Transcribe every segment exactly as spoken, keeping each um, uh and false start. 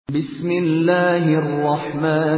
بسم الله الرحمن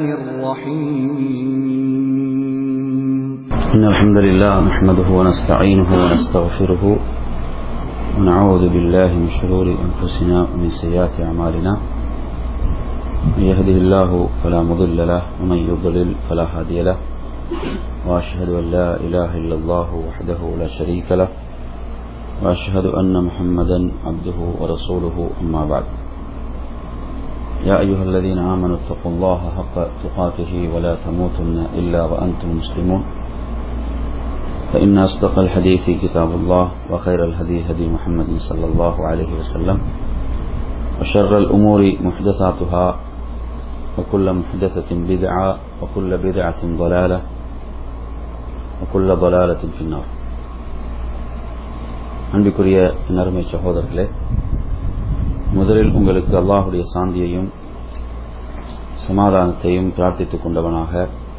الرحيم إن الحمد لله نحمده ونستعينه ونستغفره ونعوذ بالله من شرور أنفسنا ومن سيئات أعمالنا من يهده الله فلا مضل له ومن يضلل فلا هادي له وأشهد أن لا إله إلا الله وحده لا شريك له وأشهد أن محمدا عبده ورسوله أما بعد يا أيها الذين آمنوا اتقوا الله حق تقاته ولا تموتن إلا وأنتم مسلمون فإن أصدق الحديث كتاب الله وخير الهدي هدي محمد صلى الله عليه وسلم وشر الأمور محدثاتها وكل محدثة بدعة وكل بدعة ضلالة وكل ضلالة في النار. அன்பிற்குரிய நறுமை சகோதரர்களே, முதலில் உங்களுக்கு அல்லாஹுடைய சாந்தியையும் சமாதானத்தையும் பிரார்த்தித்துக் கொண்டவனாக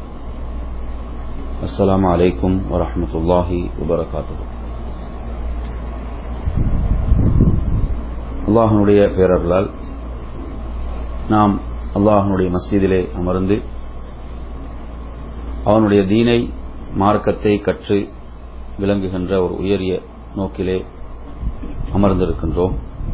அஸ்ஸலாமு அலைக்கும் வரஹ்மத்துல்லாஹி வபரகாத்துஹு. அல்லாஹ்வுடைய பேரருளால் நாம் அல்லாஹ்வுடைய மஸ்ஜிதிலே அமர்ந்து அவனுடைய தீனை மார்க்கத்தை கற்று விளங்குகின்ற ஒரு உயரிய நோக்கிலே அமர்ந்திருக்கின்றோம்.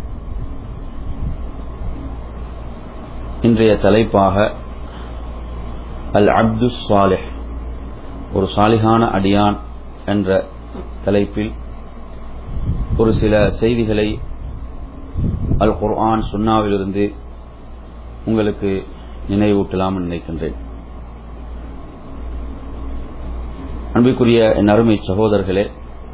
இன்றைய தலைப்பாக அல் அப்து சாலிஹ், ஒரு சாலிஹான அடியான் என்ற தலைப்பில் ஒரு சில செய்திகளை அல் குர்ஆன் சுன்னாவிலிருந்து உங்களுக்கு நினைவூட்டலாம் நினைக்கின்றேன். அன்பிற்குரிய என் அருமை சகோதரர்களே,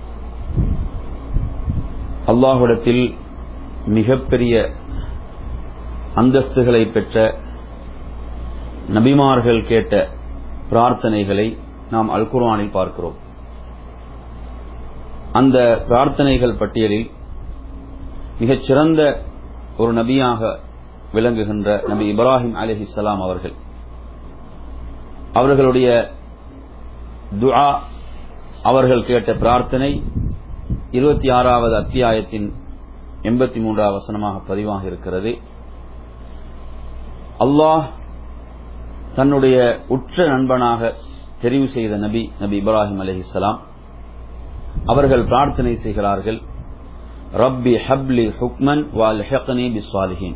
அல்லாஹ்விடத்தில் மிகப்பெரிய அந்தஸ்துகளை பெற்ற நபிமார்கள் கேட்ட பிரார்த்தனைகளை நாம் அல் குர்ஆனில் பார்க்கிறோம். அந்த பிரார்த்தனைகள் பட்டியலில் மிகச் சிறந்த ஒரு நபியாக விளங்குகின்ற நபி இப்ராஹிம் அலைஹிஸ்ஸலாம் அவர்கள், அவர்களுடைய துஆ, அவர்கள் கேட்ட பிரார்த்தனை இருபத்தி ஆறாவது அத்தியாயத்தின் எண்பத்தி மூன்றாவது வசனமாக பதிவாக இருக்கிறது. அல்லாஹ் தன்னுடைய உற்ற நண்பனாக தெரிவு செய்த நபி நபி இப்ராஹிம் அலைஹிஸ்ஸலாம் அவர்கள் பிரார்த்தனை செய்கிறார்கள், ரப்பி ஹப்லி ஹுக்மன் வல்ஹிக்னி பிஸ்ஸாலிஹீன்.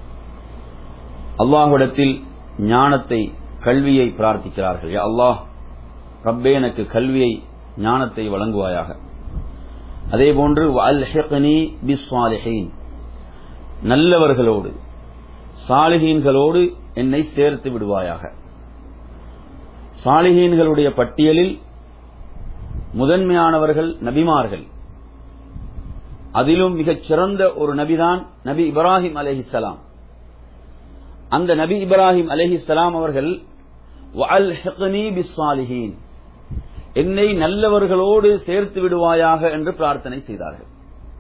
அல்லாஹ்விடத்தில் ஞானத்தை, கல்வியை பிரார்த்திக்கிறார்கள். யா அல்லாஹ், ரப்பே எனக்கு கல்வியை, ஞானத்தை வழங்குவாயாக. அதேபோன்று வல்ஹிக்னி பிஸ்ஸாலிஹீன், நல்லவர்களோடு சாலிஹீன்களோடு என்னை சேர்த்து விடுவாயாக. சாலிஹீன்களுடைய பட்டியலில் முதன்மையானவர்கள் நபிமார்கள். அதிலும் மிகச் சிறந்த ஒரு நபிதான் நபி இப்ராஹிம் அலைஹிஸ்ஸலாம். அந்த நபி இப்ராஹிம் அலைஹிஸ்ஸலாம் அவர்கள் வல்ஹிக்னி பிஸ்ஸாலிஹீன், என்னை நல்லவர்களோடு சேர்த்து விடுவாயாக என்று பிரார்த்தனை செய்தார்கள்.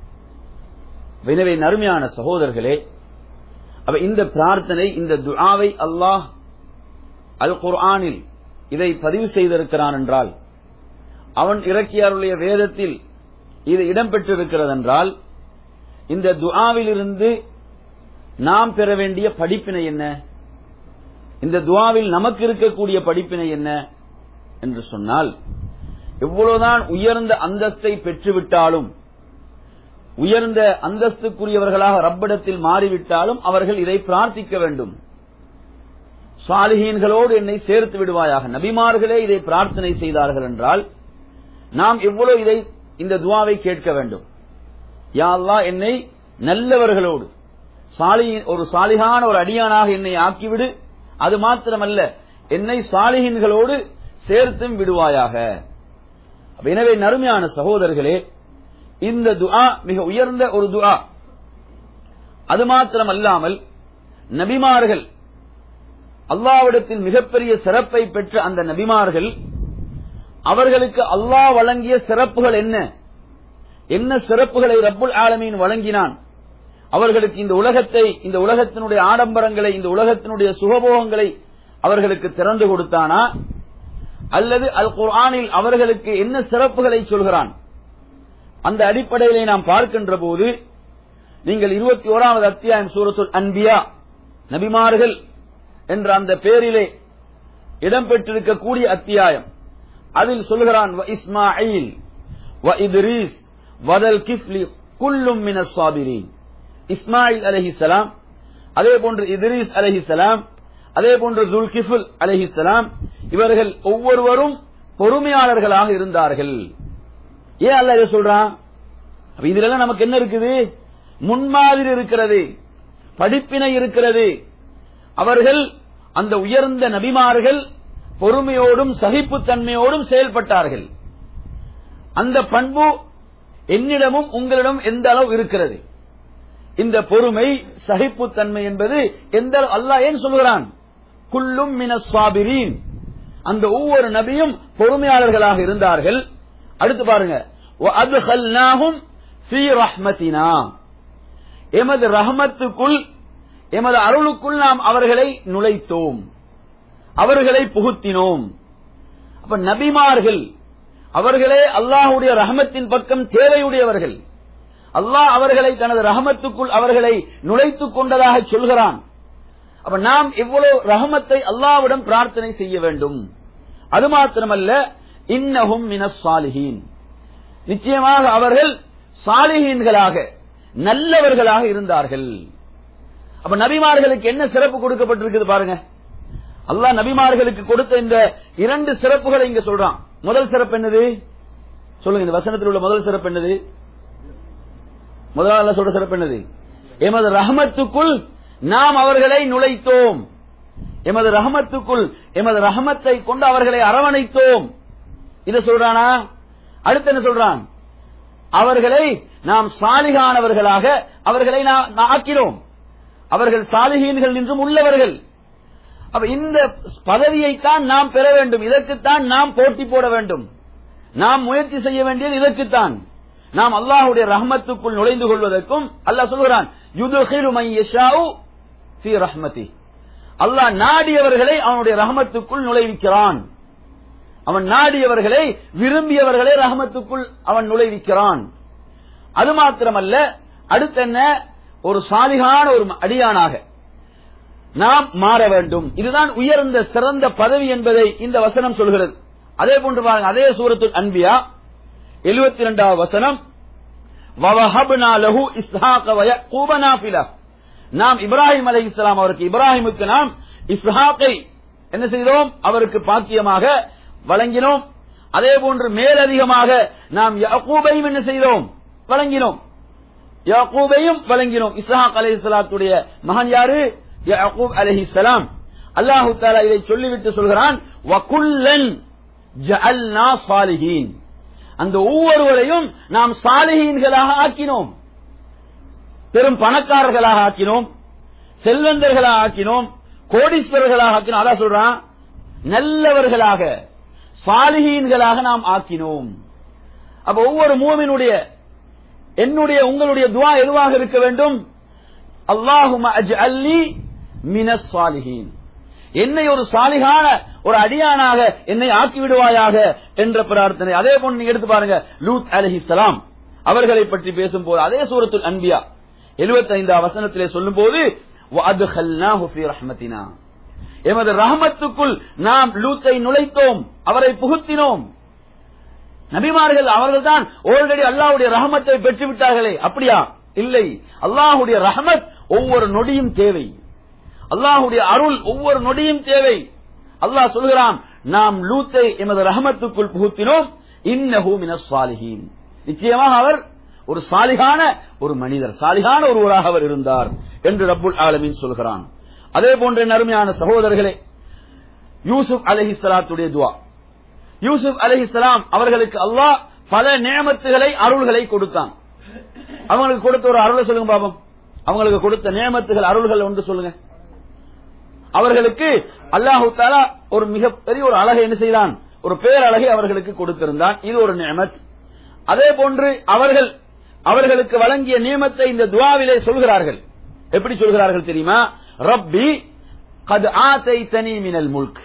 எனவே நறுமையான சகோதரர்களே, இந்த பிரார்த்தனை, இந்த துஆவை அல்லாஹ் அல் குர்ஆனில் இதை பதிவு செய்திருக்கிறான் என்றால், அவன் இறக்கியாருடைய வேதத்தில் இது இடம்பெற்றிருக்கிறது என்றால், இந்த துஆவிலிருந்து நாம் பெற வேண்டிய படிப்பினை என்ன, இந்த துஆவில் நமக்கு இருக்கக்கூடிய படிப்பினை என்ன என்று சொன்னால், எவ்வளவுதான் உயர்ந்த அந்தஸ்தை பெற்றுவிட்டாலும், உயர்ந்த அந்தஸ்துக்குரியவர்களாக ரப்பிடத்தில் மாறிவிட்டாலும் அவர்கள் இதை பிரார்த்திக்க வேண்டும். சாலிஹீன்களோடு என்னை சேர்த்து விடுவாயாக. நபிமார்களே இதை பிரார்த்தனை செய்தார்கள் என்றால் நாம் எவ்வளவு இதை, இந்த துஆவை கேட்க வேண்டும். யா அல்லாஹ், என்னை நல்லவர்களோடு, ஒரு சாலிஹான ஒரு அடியானாக என்னை ஆக்கிவிடு. அது மாத்திரமல்ல, என்னை சாலிஹீன்களோடு சேர்த்தும் விடுவாயாக. எனவே நறுமையான சகோதரர்களே, இந்த துஆ மிக உயர்ந்த ஒரு துஆ. அது மாத்திரமல்லாமல் நபிமார்கள், அல்லாஹ்விடத்தில் மிகப்பெரிய சிறப்பை பெற்ற அந்த நபிமார்கள், அவர்களுக்கு அல்லாஹ் வழங்கிய சிறப்புகள் என்ன, என்ன சிறப்புகளை ரப்புல் ஆலமீன் வழங்கினான், அவர்களுக்கு இந்த உலகத்தை, இந்த உலகத்தினுடைய ஆடம்பரங்களை, இந்த உலகத்தினுடைய சுகபோகங்களை அவர்களுக்கு திறந்து கொடுத்தானா, அல்லது அல் குர்ஆனில் அவர்களுக்கு என்ன சிறப்புகளை சொல்கிறான், அந்த அடிப்படையிலே நாம் பார்க்கின்ற போது, நீங்கள் இருபத்தி ஓராவது அத்தியாயம் சூரத்துல் அன்பியா நபிமார்கள் என்ற அந்த பேரிலே இடம்பெற்றிருக்கக்கூடிய அத்தியாயம். அதில் சொல்கிறான் வ இஸ்மாயில் வ இத்ரீஸ் வதல் கிஃப்லி குல்லும் மினஸ் சாபிரீன். இஸ்மாயில் அலைஹிஸ்ஸலாம், அதே போன்று இத்ரீஸ் அலைஹிஸ்ஸலாம், அதே போன்று ஜுல்கிஃபுல் அலைஹிஸ்ஸலாம், இவர்கள் ஒவ்வொருவரும் பொறுமையாளர்களாக இருந்தார்கள். ஏன் அல்லாஹ் இதை சொல்றான்? இதுல நமக்கு என்ன இருக்குது? முன்மாதிரி இருக்கிறது, படிப்பினை இருக்கிறது. அவர்கள் அந்த உயர்ந்த நபிமார்கள் பொறுமையோடும் சகிப்புத்தன்மையோடும் செயல்பட்டார்கள். அந்த பண்பு என்னிடமும் உங்களிடம் எந்த அளவு இருக்கிறது? இந்த பொறுமை சகிப்புத்தன்மை என்பது எந்த அல்லாஹ் ஏன் சொல்கிறான்? குல்லும் மினஸ் சாபிரீன். அந்த ஒவ்வொரு நபியும் பொறுமையாளர்களாக இருந்தார்கள். அடுத்து பாருங்க, வஅத்கல்நாஹும் ஃபீ ரஹ்மத்தினா, எமது ரஹ்மத்துக்குள், எமது அருளுக்குள் நாம் அவர்களை நுழைத்தோம், அவர்களை புகுத்தினோம். அப்ப நபிமார்கள் அவர்களே அல்லாஹ்வுடைய ரஹமத்தின் பக்கம் தேவையுடையவர்கள். அல்லாஹ் அவர்களை தனது ரஹமத்துக்குள் அவர்களை நுழைத்துக் கொண்டதாக சொல்கிறான். அப்ப நாம் எவ்வளவு ரஹமத்தை அல்லாஹ்விடம் பிரார்த்தனை செய்ய வேண்டும். அது மாத்திரமல்ல, இன்னஹும் மினஸ் சாலிஹீன், நிச்சயமாக அவர்கள் சாலிஹீன்களாக நல்லவர்களாக இருந்தார்கள். அப்ப நபிமார்களுக்கு என்ன சிறப்பு கொடுக்கப்பட்டிருக்குது பாருங்க. அல்லாஹ் நபிமார்களுக்கு கொடுத்த இந்த இரண்டு சிறப்புகளை இங்க சொல்றான். முதல் சிறப்பு என்னது சொல்லுங்க? இந்த வசனத்தில் உள்ள முதல் சிறப்பு என்னது? முதலாவது சொல்ற சிறப்பு என்னது? எமது ரஹமத்துக்குள் நாம் அவர்களை நுழைத்தோம், எமது ரஹமத்துக்குள் எமது ரஹமத்தை கொண்டு அவர்களை அரவணைத்தோம். இதை சொல்றானா? அடுத்து என்ன சொல்றான்? அவர்களை நாம் சாலிகானவர்களாக அவர்களை நாம் ஆக்கினோம், அவர்கள் சாலிகீன்கள் என்றும் உள்ளவர்கள். அப்ப இந்த பதவியைத்தான் நாம் பெற வேண்டும், இதற்குத்தான் நாம் போட்டி போட வேண்டும், நாம் முயற்சி செய்ய வேண்டியது இதற்குத்தான். நாம் அல்லாஹ்வுடைய ரஹமத்துக்குள் நுழைந்து கொள்வதற்கும் அல்லாஹ் சொல்கிறான், யுத்கிலு மன் யஷாஉ ஃபீ ரஹ்மதி, அல்லாஹ் நாடியவர்களை அவனுடைய ரஹமத்துக்குள் நுழைவிக்கிறான். அவன் நாடியவர்களை, விரும்பியவர்களை ரஹமத்துக்குள் அவன் நுழைவிக்கிறான். அது மாத்திரமல்ல, அடுத்து என்ன? ஒரு சாலிகான ஒரு அடியானாக நாம் மாற வேண்டும். இதுதான் உயர்ந்த சிறந்த பதவி என்பதை இந்த வசனம் சொல்கிறது. அதே போன்று பாருங்க, அதே சூரத்துல் அன்பியா எழுபத்தி இரண்டாவது வசனம், வவஹப்னா லஹு இஸ்ஹாக வ யக்கூப நாஃபிலா, நாம் இப்ராஹிம் அலைஹிஸ்ஸலாம் அவருக்கு, இப்ராஹிமுக்கு நாம் இஸ்ஹாக்கை என்ன செய்தோம்? அவருக்கு பாக்கியமாக வழங்கினோம். அதே போன்று மேலதிகமாக நாம் யாக்கூபையும் என்ன செய்தோம்? வழங்கினோம். யாக்கூபையும் வழங்கினோம். இஸ்ஹாக் அலைஹிஸ்ஸலாத்துடைய மகன் யாரு? யாக்கூப் அலைஹிஸ்ஸலாம். அல்லாஹ் தஆலா இதை சொல்லிவிட்டு சொல்கிறான், வகுல்லன் ஜஅல்னா சாலிஹீன், அந்த ஒவ்வொருவரையும் நாம் சாலிஹீன்களாக ஆக்கினோம், பெரும் பணக்காரர்களாக ஆக்கினோம், செல்வந்தர்களாக ஆக்கினோம், கோடீஸ்வரர்களாக ஆக்கினோம். அல்லாஹ் சொல்றான், நல்லவர்களாக சாலிஹீன்களாக நாம் ஆக்கினோம். அப்ப ஒவ்வொரு மூமினுடைய, என்னுடைய உங்களுடைய துஆ எதுவாக இருக்க வேண்டும்? அல்லாஹும்ம அஜ்அல்னி மினஸ் சாலிஹீன், என்னை ஒரு சாலிகான ஒரு அடியானாக என்னை ஆக்கி விடுவாயாக என்ற பிரார்த்தனை. அதே போன்று நீங்க எடுத்து பாருங்க, லூத் அலைஹிஸ்ஸலாம் அவர்களை பற்றி பேசும்போது அதே சூரத்துல் அன்பியா எழுபத்தி ஐந்தாவது வசனத்திலே சொல்லும் போது, வஅத்கல்நாஹு ஃபீ ரஹ்மத்தினா, எமது ரஹமத்துக்குள் நாம் லூத்தை நுழைத்தோம், அவரை புகுத்தினோம். நபிமார்கள் அவர்கள் தான் ஆல்ரெடி அல்லாஹ்வுடைய ரஹமத்தை பெற்று விட்டார்களே, அப்படியா? இல்லை. அல்லாஹ்வுடைய ரஹமத் ஒவ்வொரு நொடியும் தேவை, அல்லாஹ்வுடைய அருள் ஒவ்வொரு நொடியும் தேவை. அல்லாஹ் சொல்கிறான், நாம் லூத்தை எமது ரஹமத்துக்குள் புகுத்தினோம், இன்னஹு மினஸ் சாலிஹீன், நிச்சயமாக அவர் ஒரு சாலிகான ஒரு மனிதர், சாலிகான ஒருவராக அவர் இருந்தார் என்று ரப்புல் ஆலமீன் சொல்கிறான். அதே போன்ற அருமையான சகோதரர்களே, யூசுப் அலைஹிஸ்ஸலாத்துடைய துஆ. யூசுப் அலைஹிஸ்ஸலாம் அவர்களுக்கு அல்லாஹ் பல நியமத்துகளை, அருள்களை கொடுத்தான். அவங்களுக்கு கொடுத்த ஒரு அருளை சொல்லுங்க பாபம். அவங்களுக்கு கொடுத்த நியமத்துகள், அருள்கள் ஒன்று சொல்லுங்க. அவர்களுக்கு அல்லாஹு தஆலா ஒரு மிகப்பெரிய ஒரு அழகை என்ன செய்தான்? ஒரு பேரழகை அவர்களுக்கு கொடுத்திருந்தான். இது ஒரு நியமத். அதே போன்று அவர்கள் அவர்களுக்கு வழங்கிய நியமத்தை இந்த துஆவிலே சொல்கிறார்கள். எப்படி சொல்கிறார்கள் தெரியுமா? ரப்பி கத் ஆதைதனி மினல் முல்க்,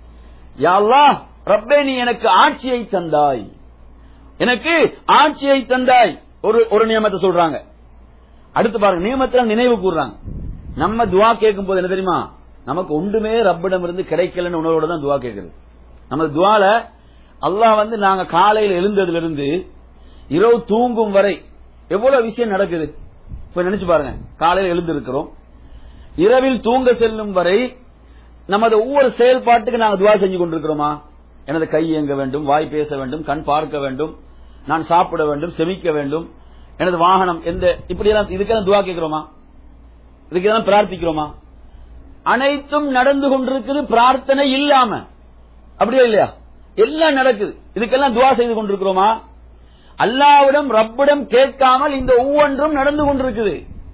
யா அல்லாஹ், ரப்பே நீ எனக்கு ஆட்சியை தந்தாய், எனக்கு ஆட்சியை தந்தாய். ஒரு ஒரு நியமத்தை சொல்றாங்க. அடுத்து பாருங்க, நியமத்தை நினைவு கூறுறாங்க. நம்ம துவா கேட்கும் போது என்ன தெரியுமா, நமக்கு ஒன்றுமே ரப்பிடம் இருந்து கிடைக்கலன்னு உணர்வோட தான் துவா கேட்குது. நம்ம துவால அல்லாஹ் வந்து நாங்க காலையில் எழுந்ததுல இருந்து இரவு தூங்கும் வரை எவ்வளவு விஷயம் நடக்குது இப்ப நினைச்சு பாருங்க. காலையில் எழுந்திருக்கிறோம், இரவில் தூங்க செல்லும் வரை நமது ஒவ்வொரு செயல்பாட்டுக்கு நாங்க துவா செஞ்சு கொண்டிருக்கிறோமா? எனது கை இயங்க வேண்டும், வாய் பேச வேண்டும், கண் பார்க்க வேண்டும், நான் சாப்பிட வேண்டும், செமிக்க வேண்டும், எனது வாகனம் எந்த இப்படி எல்லாம் இதுக்கெல்லாம் துவா கேட்கிறோமா? இதுக்கெல்லாம் பிரார்த்திக்கிறோமா? அனைத்தும் நடந்து கொண்டிருக்குது பிரார்த்தனை இல்லாம. அப்படியே இல்லையா? எல்லாம் நடக்குது, இதுக்கெல்லாம் துவா செய்து கொண்டிருக்கிறோமா? அல்லாஹ்விடம் ரப்பிடம் கேட்காமல் இந்த ஒவ்வொன்றும் நடந்து கொண்டிருக்குது.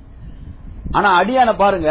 ஆனா அடியான பாருங்க,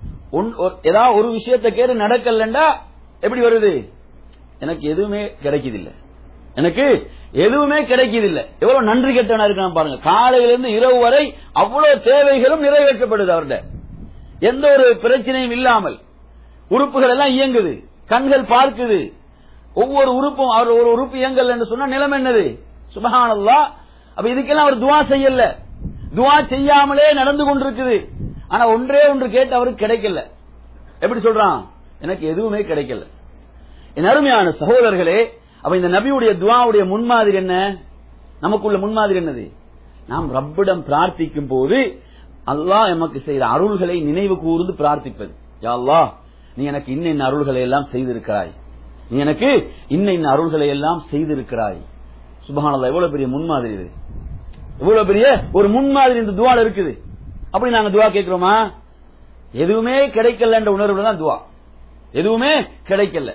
ஏதாவது ஒரு விஷயத்தை கேட்டு நடக்கலண்டா எப்படி வருது? எனக்கு எதுவுமே கிடைக்குதில்லை, எனக்கு எதுவுமே கிடைக்குதில்லை. எவ்வளவு நன்றி கெட்டவனா இருக்கான் பாருங்க. காலையிலிருந்து இரவு வரை அவ்வளவு தேவைகளும் நிறைவேற்றப்படுது அவர்கிட்ட, எந்த ஒரு பிரச்சனையும் இல்லாமல். உறுப்புகள் எல்லாம் இயங்குது, கண்கள் பார்க்குது, ஒவ்வொரு உறுப்பும் அவர் ஒரு உறுப்பு இயங்கல் என்று சொன்னா நிலம் என்னது? சுப்ஹானல்லாஹ். அப்ப இதுக்கெல்லாம் அவர் துவா செய்யல, துவா செய்யாமலே நடந்து கொண்டிருக்குது. ஆனா ஒன்றே ஒன்று கேட்டு அவருக்கு கிடைக்கல. எப்படி சொல்றான்? எனக்கு எதுவுமே கிடைக்கல. என் அருமையான சகோதரர்களே, அப்ப இந்த நபியுடைய துவாவுடைய முன்மாதிரி என்ன? நமக்குள்ள முன்மாதிரி என்னது? நாம் ரப்பிடம் பிரார்த்திக்கும் போது அல்லாஹ் எமக்கு செய்த அருள்களை நினைவு கூர்ந்து பிரார்த்திப்பது. யா அல்லாஹ், நீ எனக்கு இன்ன இன்ன அருள்களை எல்லாம் செய்திருக்கிறாய், நீ எனக்கு இன்ன இன்ன அருள்களை எல்லாம் செய்திருக்கிறாய். சுப்ஹானல்லாஹ், எவ்வளவு பெரிய முன்மாதிரி இது, எவ்வளவு பெரிய ஒரு முன்மாதிரி இந்த துவால இருக்குது. அப்படி நாங்க துவா கேட்கிறோமா? எதுவுமே கிடைக்கல என்ற உணர்வுல தான் துவா, எதுவுமே கிடைக்கல.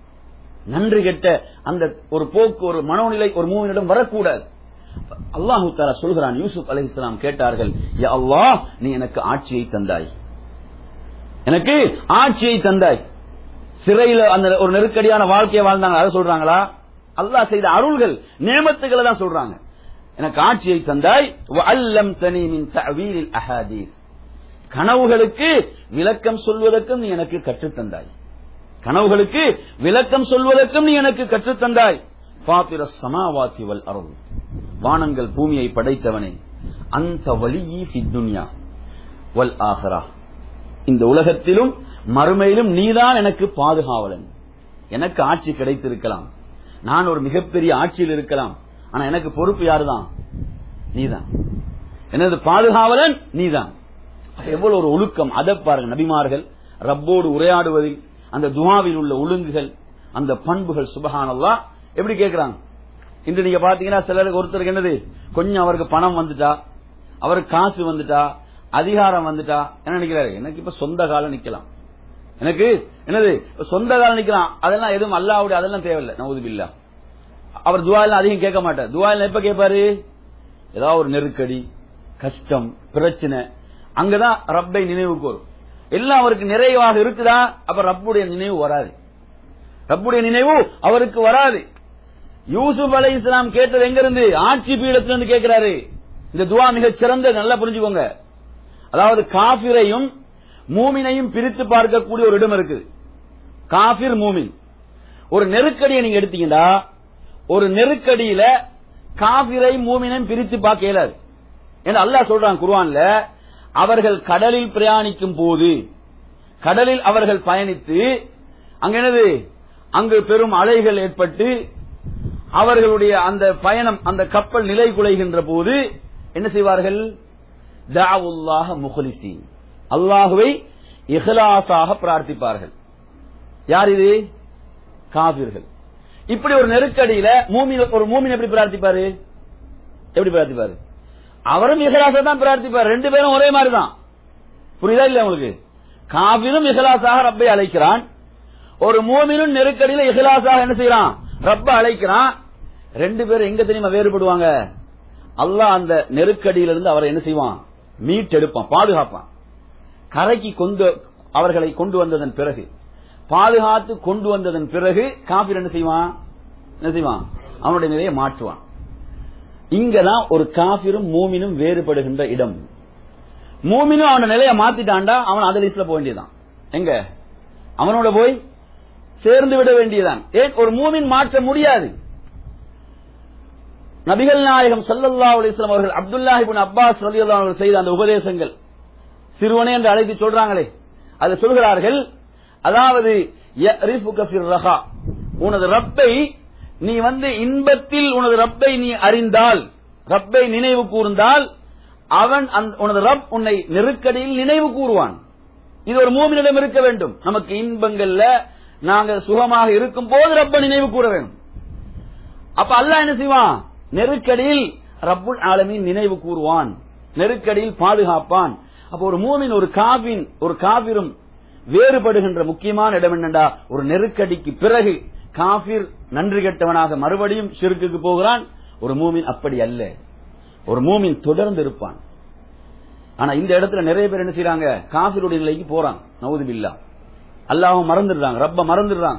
நன்றி கெட்ட அந்த ஒரு போக்கு, ஒரு மனோநிலை ஒரு மூவினிடம் வரக்கூடாது. அல்லாஹு தஆலா சொல்கிறான், யூசுப் அலைஹிஸ்ஸலாம் கேட்டார்கள், யா அல்லாஹ், நீ எனக்கு ஆட்சியை தந்தாய், எனக்கு ஆட்சியை தந்தாய். சிறையில அந்த ஒரு நெருக்கடியான வாழ்க்கையை வாழ்ந்தாங்க, அதை சொல்றாங்களா? அல்லாஹ் செய்த அருள்கள் நேமத்துகளை தான் சொல்றாங்க. எனக்கு ஆட்சியை தந்தாய், வஅல்லம்தனி மின் தஅவீலில் அஹாதீஸ், கனவுகளுக்கு விளக்கம் சொல்வதற்கும் நீ எனக்கு கற்றுத் தந்தாய், கனவுகளுக்கு விளக்கம் சொல்வதற்கும் நீ எனக்கு கற்றுத் தந்தாய். ஃபாத்திரஸ் ஸமாவாத்தி வல் அர்த், வானங்கள் பூமியை படைத்தவனே, அந்த வலியி ஃபித் துன்யா வல் ஆஹிரா, இந்த உலகத்திலும் மறுமையிலும் நீதான் எனக்கு பாதுகாவலன். எனக்கு ஆட்சி கிடைத்திருக்கலாம், நான் ஒரு மிகப்பெரிய ஆட்சியில் இருக்கலாம், ஆனா எனக்கு பொறுப்பு யாருதான்? நீதான், எனது பாதுகாவலன் நீதான். எவ்வளவு ஒரு ஒழுக்கம், அதை பாருங்க. நபிமார்கள் ரப்போடு உரையாடுவதில் அந்த துஆவில் உள்ள ஒழுங்குகள், அந்த பண்புகள், சுப்ஹானல்லாஹ். எப்படி கேட்கிறாங்க? இன்று நீங்க பாத்தீங்கன்னா சிலருக்கு ஒருத்தருக்கு என்னது, கொஞ்சம் அவருக்கு பணம் வந்துட்டா, அவருக்கு காசு வந்துட்டா, அதிகாரம் வந்துட்டா என்ன நினைக்கிறாரு? எனக்கு இப்ப சொந்த காலம் நிக்கலாம், எனக்கு என்னது சொந்த காலம் நிக்கலாம், அதெல்லாம் எதுவும் அல்லாஹ்வுடைய அதெல்லாம் தேவையில்லை. நவுதுபில்லாஹ். அவர் துஆல அதிகம் கேட்க மாட்டார். துஆல எப்ப கேட்பாரு? ஏதாவது ஒரு நெருக்கடி, கஷ்டம், பிரச்சனை, அங்கதான் ரப்பை நினைவு கூறும். எல்லாம் அவருக்கு நிறைவாக இருக்குதா, அப்ப ரப்புடைய நினைவு வராது, ரப்புடைய நினைவு அவருக்கு வராது. யூசுப் அலைஹிஸ்ஸலாம் கேட்டது எங்க இருந்து? ஆட்சி பீடத்திலிருந்து கேட்கிறாரு. இந்த துஆ மிக சிறந்த, நல்லா புரிஞ்சுக்கோங்க. அதாவது காஃபிரையும் மூமினையும் பிரித்து பார்க்கக்கூடிய ஒரு இடம் இருக்குது. காஃபிர் மூமின். ஒரு நெருக்கடியை நீங்க எடுத்தீங்கன்னா, ஒரு நெருக்கடியில காஃபிரை மூமினையும் பிரித்து பார்க்க இயலாது. ஏன்னா அல்லாஹ் சொல்றான் குர்ஆன்ல, அவர்கள் கடலில் பிரயாணிக்கும் போது, கடலில் அவர்கள் பயணித்து அங்க என்னது, அங்கு பெரும் அலைகள் ஏற்பட்டு அவர்களுடைய அந்த பயணம், அந்த கப்பல் நிலை குலைகின்ற போது என்ன செய்வார்கள்? தஅவுல்லாஹ முக்லிஸீன், அல்லாஹ்வை இஹ்லாஸாக பிரார்த்திப்பார்கள். யார் இது? காஃபிர்கள். இப்படி ஒரு நெருக்கடியில மூமின், ஒரு மூமின் எப்படி பிரார்த்திப்பாரு? எப்படி பிரார்த்திப்பாரு? அவரும் இஹ்லாஸா தான் பிரார்த்திப்பார். ரெண்டு பேரும் ஒரே மாதிரி தான். புரியுதா இல்ல உங்களுக்கு? காஃபிரும் இஹ்லாஸாக ரப்பை அழைக்கிறான், ஒரு மூமினும் நெருக்கடியில இஹ்லாஸாக என்ன செய்யறான்? ரப்ப அழைக்கிறான். ரெண்டு பேரும் எங்க தெரியுமா வேறுபடுவாங்க? அல்லாஹ் அந்த நெருக்கடியிலிருந்து அவரை என்ன செய்வான்? மீட்டெடுப்பான், பாதுகாப்பான். கரைக்கு கொண்டு அவர்களை கொண்டு வந்ததன் பிறகு, பாதுகாத்து கொண்டு வந்ததன் பிறகு காஃபிர் என்ன செய்வான்? என்ன செய்வான்? அவனுடைய நிலையை மாற்றுவான். இங்கதான் ஒரு காஃபிரும் மூமினும் வேறுபடுகின்ற இடம். மூமினும் அவன நிலையை மாத்திட்டான்டா, அவன் அதே லிஸ்ட்ல போக வேண்டியதான். எங்க? அவனோட போய் சேர்ந்து விட வேண்டியதான். ஏன் ஒரு மூமின் மாற்ற முடியாது. நபிகள் நாயகம் ஸல்லல்லாஹு அலைஹி வஸல்லம் அவர்கள் அப்துல்லாஹ் இப்னு அப்பாஸ் ரலியல்லாஹு அன்ஹு செய்த அந்த உபதேசங்கள், சிறுவனே என்று அழைத்து சொல்றாங்களே, அது சொல்கிறார்கள், அதாவது உனது ரப்பை நீ வந்து இன்பத்தில் உனது ரப்பை நீ அறிந்தால், ரப்பை நினைவு கூர்ந்தால், அவன் உனது ரப் உன்னை நெருக்கடியில் நினைவு கூறுவான். இது ஒரு மூமினிடம் இருக்க வேண்டும். நமக்கு இன்பங்கள்ல நாங்கள் சுகமாக இருக்கும் போது ரப்ப நினைவு கூற வேண்டும். அப்ப அல்லாஹ் என்ன செய்வான்? நெருக்கடியில் ரப்புல் ஆலமீன் நினைவு கூறுவான், நெருக்கடியில் பாதுகாப்பான். அப்ப ஒரு மூமின் ஒரு காபின் ஒரு காபிரும் வேறுபடுகின்ற முக்கியமான இடம் என்னண்டா, ஒரு நெருக்கடிக்கு பிறகு காபிர் நன்றி கெட்டவனாக மறுபடியும் ஷிர்க்குக்கு போகிறான். ஒரு மூமின் அப்படி அல்ல, ஒரு மூமின் தொடர்ந்து இருப்பான். ஆனா இந்த இடத்துல நிறைய பேர் என்ன செய்யறாங்க, காபிருடைய நிலைக்கு போறாங்க. நவுது பில்லாஹ், அல்லாஹ்வை மறந்துடுறாங்க, ரப்ப மறந்துடுறாங்க.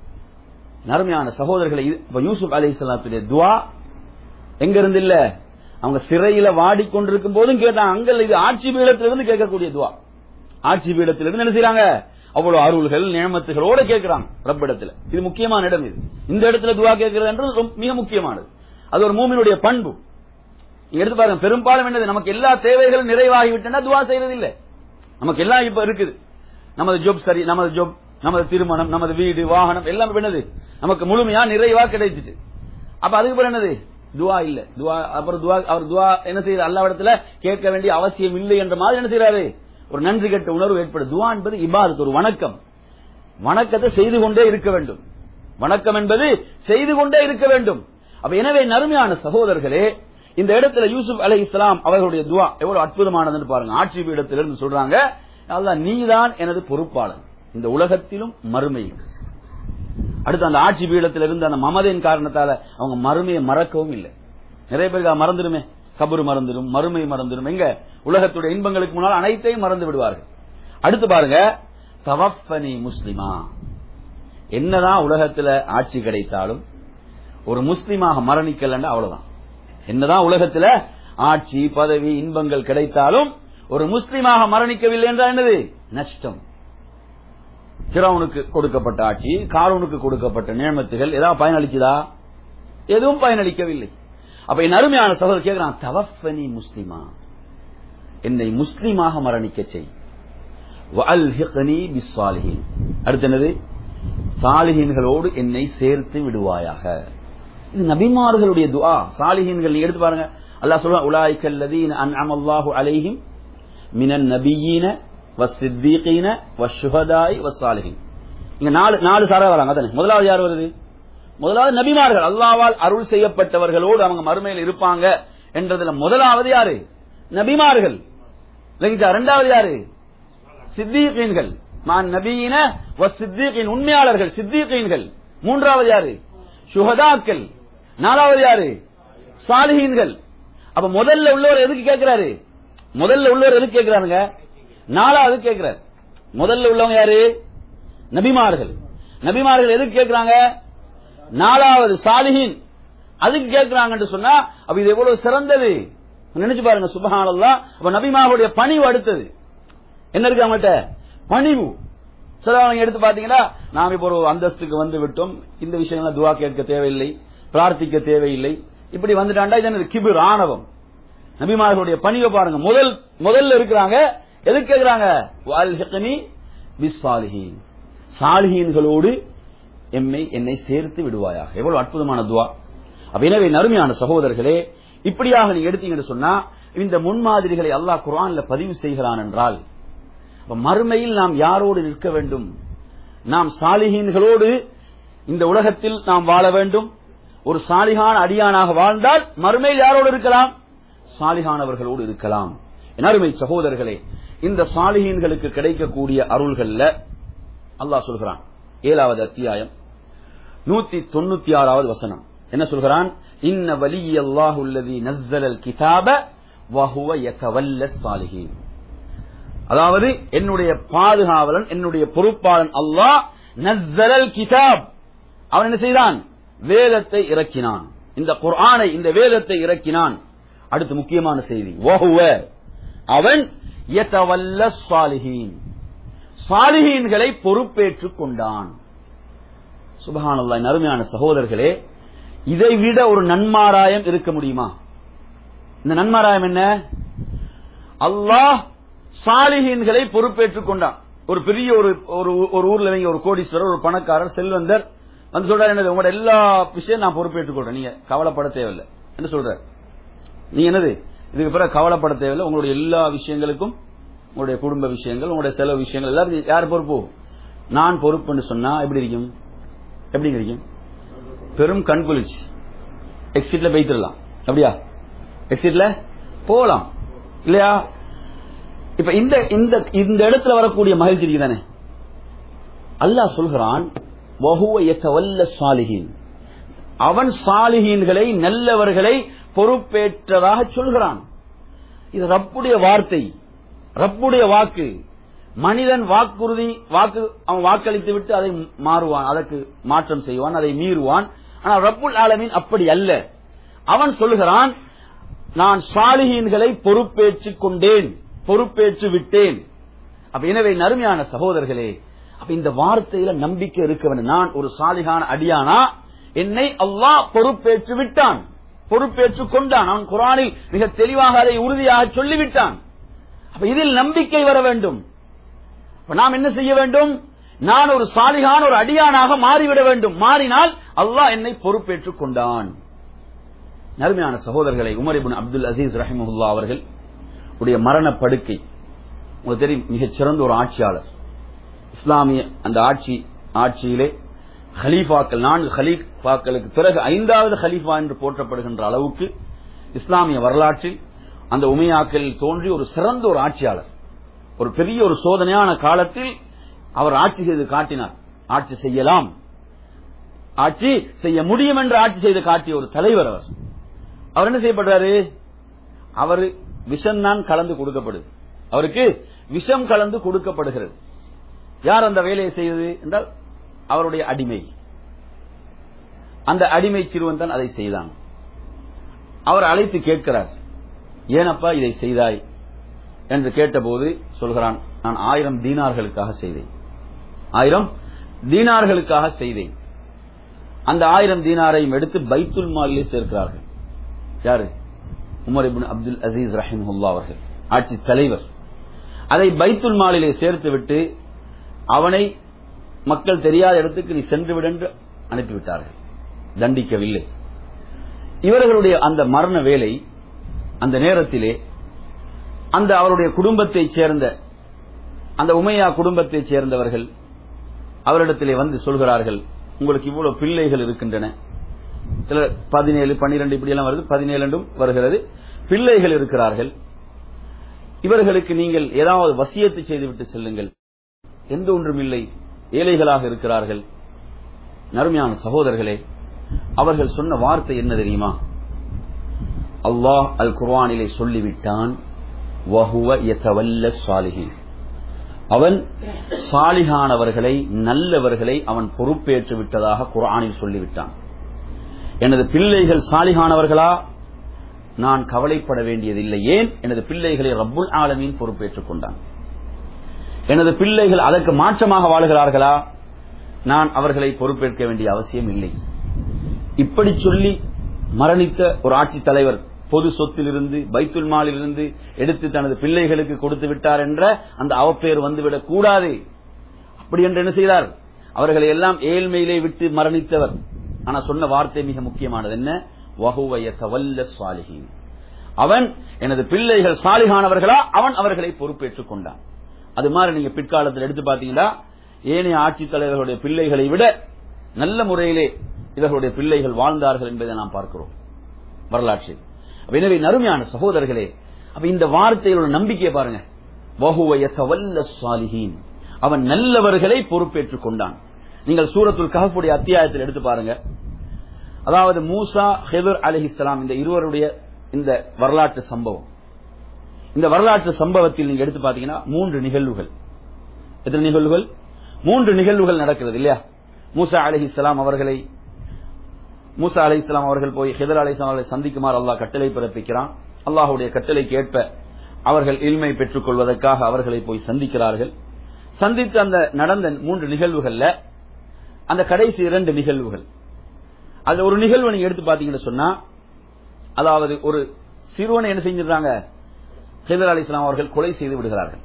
நறுமையான சகோதரர்களை, யூசுப் அலைஹிஸ்ஸலாத்துடைய துஆ எங்க இருந்து இல்ல, அவங்க சிறையில வாடிக்கொண்டிருக்கும் போதும் கேட்டாங்க. அங்க இது ஆட்சி பீடத்திலிருந்து கேட்கக்கூடிய துஆ, ஆட்சி பீடத்திலிருந்து என்ன செய்யறாங்க, அவ்வளவு அருள்கள் நியமத்துகளோட கேட்கிறாங்க ரப்பிடத்துல. இது முக்கியமான இடம். இது இந்த இடத்துல துஆ கேட்கிறது என்று மிக முக்கியமானது. அது ஒரு மூமினுடைய பண்பு. எடுத்து பாருங்க, பெரும்பாலும் என்னது, நமக்கு எல்லா தேவைகளும் நிறைவாகிவிட்டா துஆ செய்யறது இல்ல. நமக்கு எல்லாம் இப்ப இருக்குது, நமது ஜாப் சரி, நமது ஜாப், நமது திருமணம், நமது வீடு, வாகனம் எல்லாம் என்னது நமக்கு முழுமையா நிறைவா கிடைச்சிட்டு. அப்ப அதுக்கு பிறகு என்னது, துஆ இல்ல. துஆ அப்புறம் துஆ அவர் துஆ என்ன செய்யறாரு, அல்லாஹ்விடத்துல கேட்க வேண்டிய அவசியம் இல்லை என்ற மாதிரி என்ன செய்யறாரு, ஒரு நன்றி கெட்ட உணர்வு ஏற்படும். துஆ என்பது இபாதத், ஒரு வணக்கம். வணக்கத்தை செய்து கொண்டே இருக்க வேண்டும். வணக்கம் என்பது செய்து கொண்டே இருக்க வேண்டும். அப்ப எனவே நறுமையான சகோதரர்களே, இந்த இடத்துல யூசுப் அலைஹிஸ்ஸலாம் அவர்களுடைய துஆ எவ்வளவு அற்புதமானதுன்னு பாருங்க. ஆட்சி பீடத்திலிருந்து சொல்றாங்க, அல்லாஹ் நீதான் எனது பொறுப்பாளன் இந்த உலகத்திலும் மறுமையில். அடுத்து அந்த ஆட்சி பீடத்தில் இருந்து அந்த மமதையின் காரணத்தால அவங்க மறுமையை மறக்கவும் இல்லை. நிறைய பேருக்கு மறந்துடுமே, கபர் மறந்துடும், மறுமை மறந்துடும். எங்க உலகத்துடைய இன்பங்களுக்கு முன்னால் அனைத்தையும் மறந்து விடுவார்கள். அடுத்து பாருங்க, தவஃபனி முஸ்லிமா. என்னதான் உலகத்துல ஆட்சி கிடைத்தாலும் ஒரு முஸ்லிமாக மரணிக்கலன்னா அவ்வளவுதான். என்னதான் உலகத்துல ஆட்சி பதவி இன்பங்கள் கிடைத்தாலும் ஒரு முஸ்லிமாக மரணிக்கவில்லை என்றால் என்னது நஷ்டம். ஃபிரௌனுக்கு கொடுக்கப்பட்ட ஆட்சி, காரூனுக்கு கொடுக்கப்பட்ட நியமத்துகள் ஏதாவது பயனளிச்சதா? எதுவும் பயனளிக்கவில்லை. அப்ப என் அருமையான சகோதரர் கேட்கிறான், தவஃபனி முஸ்லிமா, என்னை முஸ்லிமாக மரணிக்க செய். வஅல்ஹிக்னி பிஸ்ஸாலிஹீன். அடுத்து என்னது, சாலிஹீன்களோடு என்னை சேர்த்து விடுவாயாக. இது நபிமார்களுடைய துஆ. சாலிஹீன்கள் எடுத்து பாருங்க, அல்லாஹ் சொல்றான், உலாயிகல் லதீன அன்அமல்லாஹு அலைஹிம் மினன் நபிய்யீன வஸ்ஸித்தீகீன வஷ்ஷுஹதாஇ வஸ்ஸாலிஹீன். இங்க நாலு நாலு சாரா வராங்க. அதானே முதலாவது யார் வருது? முதலாவது நபிமார்கள், அல்லாஹ்வால் அருள் செய்யப்பட்டவர்களோடு அவங்க மறுமையில் இருப்பாங்க என்றதுல முதலாவது யாரு? நபிமார்கள். இரண்டாவது யாரு? சித்தீகீன்கள். மான் நபியின வஸ்ஸித்தீகீன், உண்மையாளர்கள் சித்தீகீன்கள். மூன்றாவது யாரு? ஷுஹதாக்கள். நாலாவது யாரு? சாலிஹீன்கள். அப்ப முதல்ல உள்ளவர் எதுக்கு கேட்கிறாரு? முதல்ல உள்ளவர் எதுக்கு கேட்கிறாருங்க? நாலாவது கேட்கிறார். முதல்ல உள்ளவங்க யாரு? நபிமார்கள். நபிமார்கள் எதுக்கு கேட்கிறாங்க? நாலாவது சாலிஹீன் அதுக்கு கேட்கிறாங்க சொன்னா, அப்ப இது எவ்வளவு சிறந்தது நினைச்சு பாருங்க. சுப்ஹானல்லாஹ். அப்ப நபிமார்களுடைய பணிவு அடுத்தது என்ன இருக்கு அவங்கள்ட்ட? பணிவு. சிலவங்க எடுத்து பாத்தீங்கன்னா, நாம் இப்ப ஒரு அந்தஸ்துக்கு வந்து விட்டோம், இந்த விஷயங்கள் துஆ கேட்க தேவையில்லை, பிரார்த்திக்க தேவையில்லை, இப்படி வந்துட்டாண்டா இது கிபிர், ஆணவம். நபிமார்களுடைய பணிவை பாருங்க. முதல் முதல்ல இருக்கிறாங்க, எதுக்கு கேட்கிறாங்க? வஅல்ஹிக்னி பிஸ்ஸாலிஹீன், சாலிஹீன்களோடு எம்மை என்னை சேர்த்து விடுவாயாக. எவ்வளவு அற்புதமான துஆ. அப்ப எனவே நறுமையான சகோதரர்களே, இப்படியாக நீங்க எடுத்தீங்கன்னு சொன்னா, இந்த முன்மாதிரிகளை அல்லாஹ் குர்ஆன்ல பதிவு செய்கிறான் என்றால், மறுமையில் நாம் யாரோடு நிற்க வேண்டும்? நாம் சாலிஹீன்களோடு இந்த உலகத்தில் நாம் வாழ வேண்டும். ஒரு சாலிஹான அடியானாக வாழ்ந்தால் மறுமையில் யாரோடு இருக்கலாம்? சாலிஹானவர்களோடு இருக்கலாம். என் அருமை சகோதரர்களே, இந்த சாலிஹீன்களுக்கு கிடைக்கக்கூடிய அருள்கள்ல அல்லாஹ் சொல்கிறான், ஏழாவது அத்தியாயம் நூத்தி தொண்ணூத்தி ஆறாவது வசனம் என்ன சொல்கிறான்? இன்ன வலியல்லாஹு அல்லதி நஸ்ஸலல் கிதாப வஹுவ யதவல்லஸ் சாலிஹீன். அதாவது என்னுடைய பாதுகாவலன், என்னுடைய பொறுப்பாளன் அல்லாஹ் நஸ்ஸலல் கிதாப், அவன் என்ன செய்தான்? வேதத்தை இறக்கினான், இந்த குர்ஆனை, இந்த வேதத்தை இறக்கினான். அடுத்து முக்கியமான செய்தி, வஹுவ அவன் யதவல்லஸ் சாலிஹீன், சாலிஹீன்களை பொறுப்பேற்றுக் கொண்டான். சுப்ஹானல்லாஹ். அருமையான சகோதரர்களே, இதை விட ஒரு நன்மாராயம் இருக்க முடியுமா? இந்த நன்மாராயம் என்ன? அல்லாஹ் சாலிஹீன்களை பொறுப்பேற்றுக் கொண்டான். ஒரு பெரிய ஒரு ஒரு ஊர்ல ஒரு கோடீஸ்வரர், ஒரு பணக்காரர், செல்வந்தர் வந்து சொல்றாரு, என்னது உங்களோட எல்லா விஷயம் நான் பொறுப்பேற்றுக் கொள்றேன், நீங்க கவலைப்பட தேவையில்லை என்று சொல்ற. நீங்க என்னது இதுக்கு பிறகு கவலைப்பட தேவையில்லை, உங்களுடைய எல்லா விஷயங்களுக்கும், உங்களுடைய குடும்ப விஷயங்கள், உங்களுடைய செலவு விஷயங்கள் எல்லாரும் யார் பொறுப்பு? நான் பொறுப்புன்னு சொன்னா எப்படி இருக்கும்? எப்படி இருக்கும்? பெரும் கண்குளிச்சு எக்ஸிட்ல போயிட்டுலாம். அப்படியா? எக்ஸிட்ல போலாம் இல்லையா? இப்ப இந்த இந்த இடத்துல வரக்கூடிய மகிழ்ச்சி தானே அல்லாஹ் சொல்கிறான், அவன் சாலிஹீன்களை, நல்லவர்களை பொறுப்பேற்றதாக சொல்கிறான். இது ரப்புடைய வார்த்தை, ரப்புடைய வாக்கு. மனிதன் வாக்குறுதி வாக்கு அவன் வாக்களித்து விட்டு அதை மாறுவான், அதற்கு மாற்றம் செய்வான், அதை மீறுவான். ஆனால் ரப்புல் ஆலமீன் அப்படி அல்ல. அவன் சொல்கிறான், நான் சாலிஹீன்களை பொறுப்பேற்றுக் கொண்டேன், பொறுப்பேற்று விட்டேன். அப்ப எனவே நறுமையான சகோதரர்களே, அப்ப இந்த வார்த்தையில நம்பிக்கை இருக்க வேண்டும். நான் ஒரு சாலிஹான அடியானா, என்னை அல்லாஹ் பொறுப்பேற்று விட்டான், பொறுப்பேற்றுக் கொண்டான். அவன் குர்ஆனில் மிக தெளிவாக அதை உறுதியாக சொல்லிவிட்டான். அப்ப இதில் நம்பிக்கை வர வேண்டும். நாம் என்ன செய்ய வேண்டும்? நான் ஒரு சாலிஹான ஒரு அடியானாக மாறிவிட வேண்டும். மாறினால் அல்லாஹ் என்னை பொறுப்பேற்றுக் கொண்டான். நறுமையான சகோதரர்களை, உமர் இப்னு அப்துல் அசீஸ் ரஹிமஹுல்லாஹ் அவர்கள் உடைய மரண படுக்கை உங்களுக்கு தெரியும். மிகச் சிறந்த ஒரு ஆட்சியாளர். இஸ்லாமிய அந்த ஆட்சி ஆட்சியிலே ஹலீஃபாக்கள், நான்கு ஹலீஃபாக்களுக்கு பிறகு ஐந்தாவது ஹலீஃபா என்று போற்றப்படுகின்ற அளவுக்கு இஸ்லாமிய வரலாற்றில் அந்த உமையாக்களில் தோன்றி ஒரு சிறந்த ஒரு ஆட்சியாளர். ஒரு பெரிய ஒரு சோதனையான காலத்தில் அவர் ஆட்சி செய்து காட்டினார். ஆட்சி செய்யலாம், ஆட்சி செய்ய முடியும் என்று ஆட்சி செய்து காட்டிய ஒரு தலைவர் அவர். அவர் என்ன செய்யப்படுறாரு? அவர் விஷம் தான் கலந்து கொடுக்கப்படுது, அவருக்கு விஷம் கலந்து கொடுக்கப்படுகிறது. யார் அந்த வேலையை செய்தது என்றால் அவருடைய அடிமை. அந்த அடிமை சிறுவன் தான் அதை செய்தான். அவர் அழைத்து கேட்கிறார், ஏனப்பா இதை செய்தாய் என்று கேட்டபோது சொல்கிறான், நான் ஆயிரம் தீனார்களுக்காக செய்தேன், ஆயிரம் தீனார்களுக்காக செய்தேன். அந்த ஆயிரம் தீனாரையும் எடுத்து பைத்துல் மாலிலே சேர்க்கிறார்கள். யாரு? உமர் இப்னு அப்துல் அசீஸ் ரஹிமஹுல்லாஹ் அவர்கள், ஆட்சி தலைவர். அதை பைத்துல் மாலிலே சேர்த்துவிட்டு அவனை மக்கள் தெரியாத இடத்துக்கு நீ சென்று விடு என்று அனுப்பிவிட்டார்கள், தண்டிக்கவில்லை. இவர்களுடைய அந்த மரண வேலை, அந்த நேரத்திலே அந்த அவருடைய குடும்பத்தைச் சேர்ந்த அந்த உமையா குடும்பத்தைச் சேர்ந்தவர்கள் அவரிடத்திலே வந்து சொல்கிறார்கள், உங்களுக்கு இவ்வளவு பிள்ளைகள் இருக்கின்றன, சில பதினேழு பன்னிரண்டு இப்படி எல்லாம் வருது, பதினேழும் வருகிறது, பிள்ளைகள் இருக்கிறார்கள். இவர்களுக்கு நீங்கள் ஏதாவது வசியத்து செய்துவிட்டு செல்லுங்கள். எந்த ஒன்றும் இல்லை, ஏழைகளாக இருக்கிறார்கள். நறுமையான சகோதரர்களே, அவர்கள் சொன்ன வார்த்தை என்ன தெரியுமா? அல்லாஹ் அல் குர்ஆனிலே சொல்லிவிட்டான், வஹுவ யதவல்ல ஸாலிஹீன், அவன் சாலிஹானவர்களை, நல்லவர்களை அவன் பொறுப்பேற்று விட்டதாக குர்ஆனில் சொல்லிவிட்டான். எனது பிள்ளைகள் சாலிஹானவர்களா? நான் கவலைப்பட வேண்டியதில்லை. ஏன்? எனது பிள்ளைகளை ரப்புல் ஆலமீன் பொறுப்பேற்றுக் கொண்டான். எனது பிள்ளைகள் அதற்கு மாற்றமாக வாழ்கிறார்களா? நான் அவர்களை பொறுப்பேற்க வேண்டிய அவசியம் இல்லை. இப்படி சொல்லி மரணித்த ஒரு ஆட்சி தலைவர் பொது சொத்திலிருந்து, பைத்துல் மாலிலிருந்து எடுத்து தனது பிள்ளைகளுக்கு கொடுத்து விட்டார் என்ற அந்த அவப்பெயர் வந்துவிடக் கூடாது. அப்படி என்று என்ன செய்தார்? அவர்களை எல்லாம் ஏழ்மையிலே விட்டு மரணித்தவர். ஆனா சொன்ன வார்த்தை மிக முக்கியமானது. என்ன? வஹுவ யதவல்ல ஸாலிஹீன், அவன் எனது பிள்ளைகள் சாலிஹானவர்களா? அவன் அவர்களை பொறுப்பேற்றுக் கொண்டான். அது மாதிரி நீங்க பிற்காலத்தில் எடுத்து பாத்தீங்கன்னா, ஏனைய ஆட்சித் தலைவர்களுடைய பிள்ளைகளை விட நல்ல முறையிலே இவர்களுடைய பிள்ளைகள் வாழ்ந்தார்கள் என்பதை நாம் பார்க்கிறோம் வரலாற்றில். எனவே நறுமையான சகோதரர்களே, அப்ப இந்த வார்த்தையிலோட நம்பிக்கையை பாருங்க. வஹுவ யதவல்ல ஸாலிஹீன், அவன் நல்லவர்களை பொறுப்பேற்றுக் கொண்டான். நீங்கள் சூரத்துல் கஹ்ஃபுடைய அத்தியாயத்தில் எடுத்து பாருங்க. அதாவது மூசா, ஹிதர் அலைஹிஸ்ஸலாம், இந்த இருவருடைய இந்த வரலாற்று சம்பவம். இந்த வரலாற்று சம்பவத்தில் நீங்க எடுத்து பாத்தீங்கன்னா மூன்று நிகழ்வுகள். எத்தனை நிகழ்வுகள்? மூன்று நிகழ்வுகள் நடக்கிறது இல்லையா? மூசா அலைஹிஸ்ஸலாம் அவர்களை மூசா அலைஹிஸ்ஸலாம் அவர்கள் போய் ஹிதர் அலைஹிஸ்ஸலாம் அவர்களை சந்திக்குமாறு அல்லாஹ் கட்டளை பிறப்பிக்கிறான். அல்லாஹ்வுடைய கட்டளைக்கு ஏற்ப அவர்கள் இல்மை பெற்றுக் கொள்வதற்காக அவர்களை போய் சந்திக்கிறார்கள். சந்தித்து அந்த நடந்த மூன்று நிகழ்வுகள்ல அந்த கடைசி இரண்டு நிகழ்வுகள், அது ஒரு நிகழ்வு நீங்க எடுத்து பாத்தீங்கன்னு சொன்னா, அதாவது ஒரு சிறுவனை என்ன செஞ்சிடறாங்க? ஹிதர் அலைஹிஸ்ஸலாம் அவர்கள் கொலை செய்து விடுகிறார்கள்.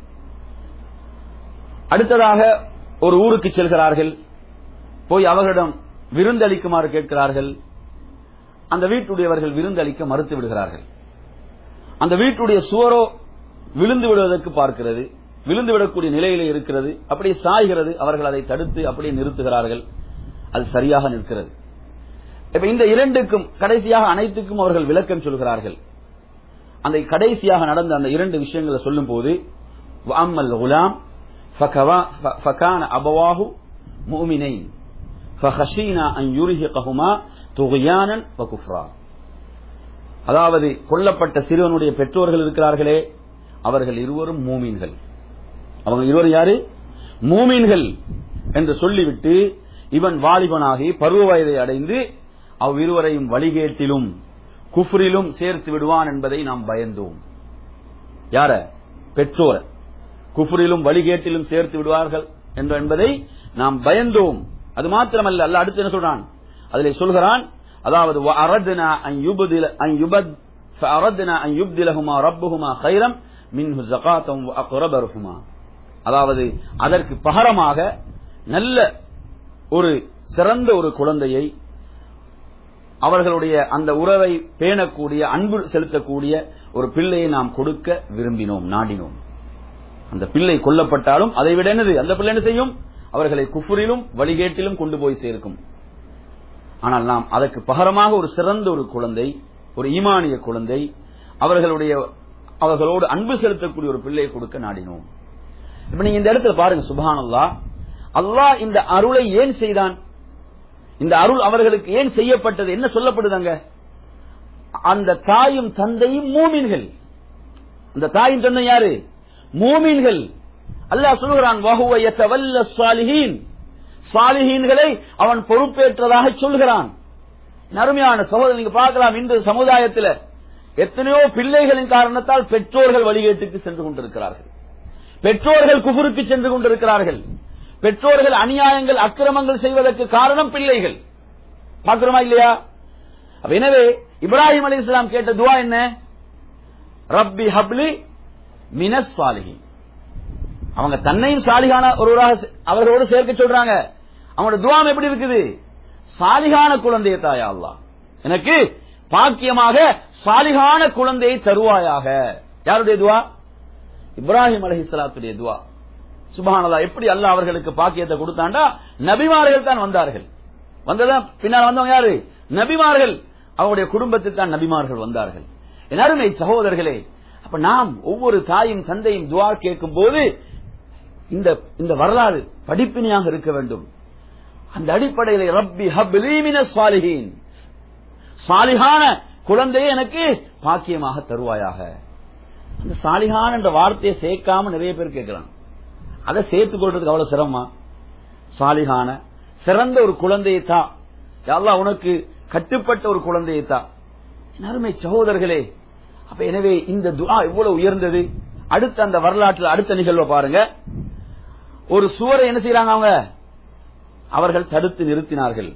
அடுத்ததாக ஒரு ஊருக்கு செல்கிறார்கள். போய் அவர்களிடம் விருந்தளிக்குமாறு கேட்கிறார்கள். அந்த வீட்டுடையவர்கள் விருந்தளிக்க மறுத்து விடுகிறார்கள். அந்த வீட்டுடைய சுவரோ விழுந்து விடுவதற்கு பார்க்கிறது, விழுந்து விடக்கூடிய நிலையிலே இருக்கிறது, அப்படியே சாய்கிறது. அவர்கள் அதை தடுத்து அப்படியே நிறுத்துகிறார்கள். அது சரியாக நிற்கிறது. இப்ப இந்த இரண்டுக்கும் கடைசியாக அனைத்துக்கும் அவர்கள் விளக்கம் சொல்கிறார்கள். அந்த கடைசியாக நடந்த அந்த இரண்டு விஷயங்களை சொல்லும் போது வஅம்மல் குலாம் ஃபகான அபவாஹு முஃமினைன் ஃபஹஷீனா அன் யுர்ஹிகஹுமா துக்யானன் வ குஃப்ரா. அதாவது கொல்லப்பட்ட சிறுவனுடைய பெற்றோர்கள் இருக்கிறார்களே, அவர்கள் இருவரும் மூமீன்கள். அவங்க இருவரும் யாரு? மூமீன்கள் என்று சொல்லிவிட்டு இவன் வாலிபனாகி பருவ வயதை அடைந்து அவ்விருவரையும் வழிகேட்டிலும் குஃப்ரிலும் சேர்த்து விடுவான் என்பதை நாம் பயந்தோம். யார? பெற்றோர. குஃப்ரிலும் வழிகேட்டிலும் சேர்த்து விடுவார்கள் என்பதை நாம் பயந்தோம். அது மாத்திரமல்ல, அல்லாஹ் அடுத்து என்ன சொல்றான்? அதிலே சொல்கிறான், அதாவது வஅரத்னா அன் யுப்தில அன் யுபத் ஃபஅரத்னா அன் யுப்திலஹுமா ரப்புஹுமா கைரம் மின்ஹு ஸகாத்தன் வஅக்ரப ரஹுமா. அதாவது அதற்கு பகரமாக நல்ல ஒரு சிறந்த ஒரு குழந்தையை, அவர்களுடைய அந்த உறவை பேணக்கூடிய அன்பு செலுத்தக்கூடிய ஒரு பிள்ளையை நாம் கொடுக்க விரும்பினோம், நாடினோம். அந்த பிள்ளை கொல்லப்பட்டாலும் அதை விட என்னது, அந்த பிள்ளை என்ன செய்யும்? அவர்களை குஃப்ரிலும் வழிகேட்டிலும் கொண்டு போய் சேர்க்கும். ஆனால் நாம் அதற்கு பகரமாக ஒரு சிறந்த ஒரு குழந்தை, ஒரு ஈமானிய குழந்தை, அவர்களுடைய அவர்களோடு அன்பு செலுத்தக்கூடிய ஒரு பிள்ளையை கொடுக்க நாடினோம். இப்ப நீங்க இந்த இடத்துல பாருங்க, சுப்ஹானல்லாஹ், அல்லாஹ் இந்த அருளை ஏன் செய்தான்? இந்த அருள் அவர்களுக்கு ஏன் செய்யப்பட்டது? என்ன சொல்லப்படுதாங்க? அந்த தாயும் தந்தையும் மூமின்கள். அந்த தாயும் தந்தை யாரு? மூமின்கள். அல்லாஹ் சொல்கிறான், வஹுவ யதவல்ல ஸாலிஹீன், ஸாலிஹீன்களை அவன் பொறுப்பேற்றதாக சொல்கிறான். அருமையான சகோதரர், நீங்க பார்க்கலாம், இன்று சமுதாயத்தில் எத்தனையோ பிள்ளைகளின் காரணத்தால் பெற்றோர்கள் வழிகேட்டுக்கு சென்று கொண்டிருக்கிறார்கள், பெற்றோர்கள் குஃபருக்கு சென்று கொண்டிருக்கிறார்கள், பெற்றோர்கள் அநியாயங்கள் அக்கிரமங்கள் செய்வதற்கு காரணம் பிள்ளைகள். பார்க்கிறோமா இல்லையா? எனவே இப்ராஹிம் அலைஹிஸ்ஸலாம் கேட்ட துஆ என்ன? ரப்பி ஹப்லி மினஸ் ஸாலிஹீன். அவங்க தன்னையும் சாலிகான ஒருவராக அவர்களோடு சேர்க்க சொல்றாங்க. அவங்களோட துஆ எப்படி இருக்குது? சாலிகான குழந்தையை தாயா அல்லாஹ், எனக்கு பாக்கியமாக சாலிகான குழந்தையை தருவாயாக. யாருடைய துஆ? இப்ராஹிம் அலைஹிஸ்ஸலாத்துடைய துஆ. சுப்ஹானல்லாஹ், எப்படி அல்லாஹ் அவர்களுக்கு பாக்கியத்தை கொடுத்தாண்டா, நபிமார்கள் தான் வந்தார்கள். வந்ததா பின்னால் வந்தவங்க யாரு? நபிமார்கள். அவருடைய குடும்பத்தில் தான் நபிமார்கள் வந்தார்கள். என் அருமை சகோதரர்களே, அப்ப நாம் ஒவ்வொரு தாயும் தந்தையும் துஆ கேட்கும் போது இந்த இந்த வரலாறு படிப்பினையாக இருக்க வேண்டும். அந்த அடிப்படையில் ரப்பி ஹப்லி மினஸ் ஸாலிஹீன், சாலிகான குழந்தையை எனக்கு பாக்கியமாக தருவாயாக. அந்த சாலிகான் என்ற வார்த்தையை சேர்க்காம நிறைய பேர் கேட்கிறாங்க. அதை சேர்த்துக் கொள்றதுக்கு அவ்வளவு சிரமமா? சாலிகான சிறந்த ஒரு குழந்தையை தா யா அல்லாஹ், உனக்கு கட்டுப்பட்ட ஒரு குழந்தையை தா. அருமை சகோதரர்களே, அப்ப எனவே இந்த துஆ எவ்வளவு உயர்ந்தது. அடுத்த அந்த வரலாற்றில் அடுத்த நிகழ்வை பாருங்க. ஒரு சுவரை என்ன செய்யறாங்க அவங்க? அவர்கள் தடுத்து நிறுத்தினார்கள்.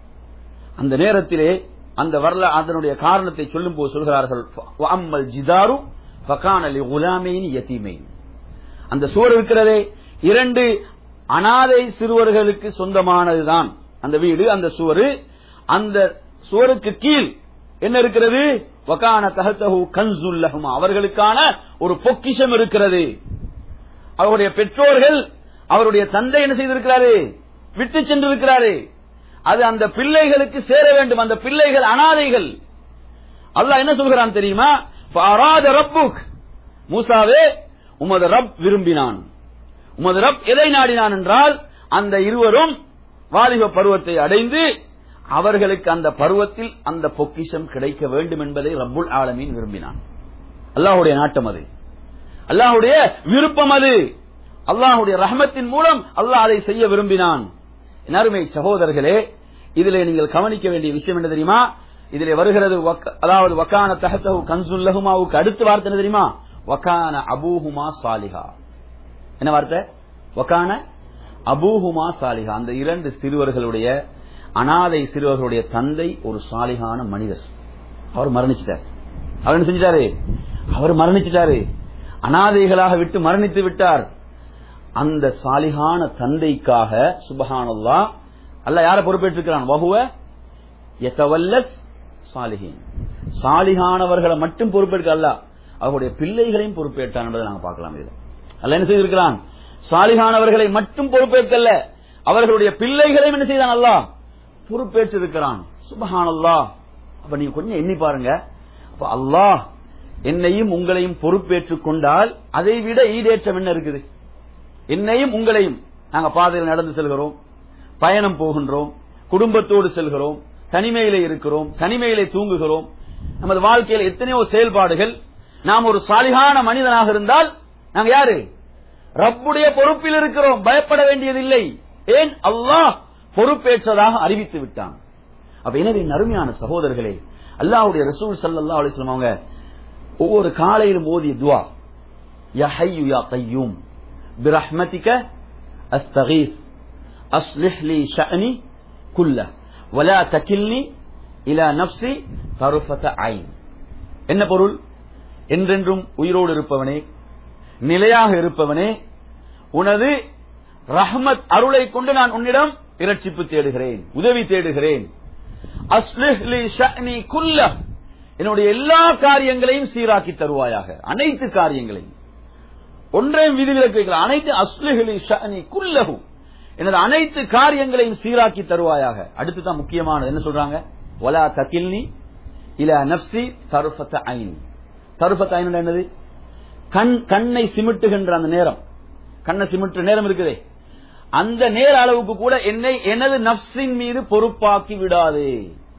அந்த நேரத்திலே அந்த வரலாறு அதனுடைய காரணத்தை சொல்லும் போது சொல்கிறார்கள், வஅம்மல் ஜிதாரு ஃபகான லிகுலாமைன் யதீமைன். அந்த சுவர் இருக்கிறதே, இரண்டு அனாதை சிறுவர்களுக்கு சொந்தமானதுதான் அந்த வீடு, அந்த சுவர். அந்த சுவருக்கு கீழ் என்ன இருக்கிறது? வகான தஹதஹு கன்ஸுல் லஹுமா, அவர்களுக்கான ஒரு பொக்கிஷம் இருக்கிறது. அவருடைய பெற்றோர்கள், அவருடைய தந்தை என்ன செய்திருக்கிறாரு? விட்டு சென்றிருக்கிறாரு. அது அந்த பிள்ளைகளுக்கு சேர வேண்டும். அந்த பிள்ளைகள் அனாதைகள். அல்லாஹ் என்ன சொல்கிறான் தெரியுமா? ஃபஅராத ரப்புக், மூசாவே, உமது ரப் விரும்பினான். உமது ரப் எதை நாடினான் என்றால், அந்த இருவரும் வாலிப பருவத்தை அடைந்து அவர்களுக்கு அந்த பருவத்தில் அந்த பொக்கிஷம் கிடைக்க வேண்டும் என்பதை ரப்புல் ஆலமீன் விரும்பினான். அல்லாஹ்வுடைய நாட்டம் அது, அல்லாஹ்வுடைய விருப்பம் அது. அல்லாஹ்வுடைய ரஹ்மத்தின் மூலம் அல்லாஹ் அதை செய்ய விரும்பினான். அருமை சகோதரர்களே, இதிலே நீங்கள் கவனிக்க வேண்டிய விஷயம் என்ன தெரியுமா? இதிலே வருகிறது, அதாவது வகான தஹதஹு கன்ஸுல் லஹுமாவுக்கு அடுத்த வார்த்தை என்ன தெரியுமா? வகான அபூஹுமா சாலிஹா. என்ன வார்த்தை? வகான அபூஹுமா சாலிஹா. அந்த இரண்டு சிறுவர்களுடைய, அனாதை சிறுவர்களுடைய தந்தை ஒரு சாலிகான மனிதர். அவர் மரணிச்சிட்டார். அவர் என்ன செஞ்சிட்டாரு? அவர் மரணிச்சிட்டாரு, அனாதைகளாக விட்டு மரணித்து விட்டார். அந்த சாலிஹான தந்தைக்காக சுப்ஹானல்லாஹ் அல்லாஹ் யாரை பொறுப்பேற்றிருக்கிறான்? வஹுவ யதவல்லஸ் சாலிஹீன். சாலிஹானவர்களை மட்டும் பொறுப்பேற்க அல்லாஹ் அவருடைய பிள்ளைகளையும் பொறுப்பேற்றான் என்பதை நாங்கள் பார்க்கலாம். இதுல அல்லாஹ் என்ன செய்திருக்கிறான்? சாலிஹானவர்களை மட்டும் பொறுப்பேற்கல்ல, அவர்களுடைய பிள்ளைகளையும் என்ன செய்தான்? அல்லாஹ் பொறுப்பேற்றிருக்கிறான். சுப்ஹானல்லாஹ். அப்ப நீங்க கொஞ்சம் எண்ணி பாருங்க. அப்ப அல்லாஹ் என்னையும் உங்களையும் பொறுப்பேற்றுக் கொண்டால் அதை விட ஈடேற்றம் என்ன இருக்குது? என்னையும் உங்களையும் நாங்க பாதையில் நடந்து செல்கிறோம், பயணம் போகின்றோம், குடும்பத்தோடு செல்கிறோம், தனிமையிலே இருக்கிறோம், தனிமையிலே தூங்குகிறோம். நமது வாழ்க்கையில் எத்தனையோ செயல்பாடுகள். நாம் ஒரு சாலிஹான மனிதனாக இருந்தால் நாங்க யாரு? ரப்புடைய பொறுப்பில் இருக்கிறோம், பயப்பட வேண்டியதில்லை. ஏன்? அல்லாஹ் பொறுப்பேற்றதாக அறிவித்து விட்டான். அப்ப எனவே அருமையான சகோதரர்களே, அல்லாஹ்வுடைய ரசூல் ஸல்லல்லாஹு அலைஹி வஸல்லம் அவங்க ஒவ்வொரு காலையிலும் ஓதிய துஆ, யா ஹய்யு யா கய்யூம் பிரஹ்மதிக அஸ்தகீஸ் அஸ்லிஹ் லி ஷஅனி குல்லஹ் வலா தகில்னி இலா நஃப்ஸி தர்ஃபத ஐன். என்ன பொருள்? என்றென்றும் உயிரோடு இருப்பவனே, நிலையாக இருப்பவனே, உனது ரஹ்மத் அருளை கொண்டு நான் உன்னிடம் இரட்சிப்பு தேடுகிறேன், உதவி தேடுகிறேன். அஸ்லிஹ் லி ஷஅனி குல்லஹ், என்னுடைய எல்லா காரியங்களையும் சீராக்கி தருவாயாக. அனைத்து காரியங்களையும், ஒன்றையும் விதிவிலக்கு வைக்கலாம். அனைத்து அஸ்லிஹ் லி ஷஅனி குல்லஹு, எனது அனைத்து காரியங்களையும் சீராக்கி தருவாயாக. அடுத்து தான் முக்கியமானது என்ன சொல்றாங்க? வலா தகில்னி இலா நஃப்ஸி தர்ஃபத ஐன். தர்ஃபத ஐன் என்னது? கண் கண்ணை சிமிட்டுகின்ற அந்த நேரம், கண்ணை சிமிட்டுற நேரம் இருக்குதே, அந்த நேர அளவுக்கு கூட என்னை எனது நஃப்ஸின் மீது பொறுப்பாக்கி விடாதே.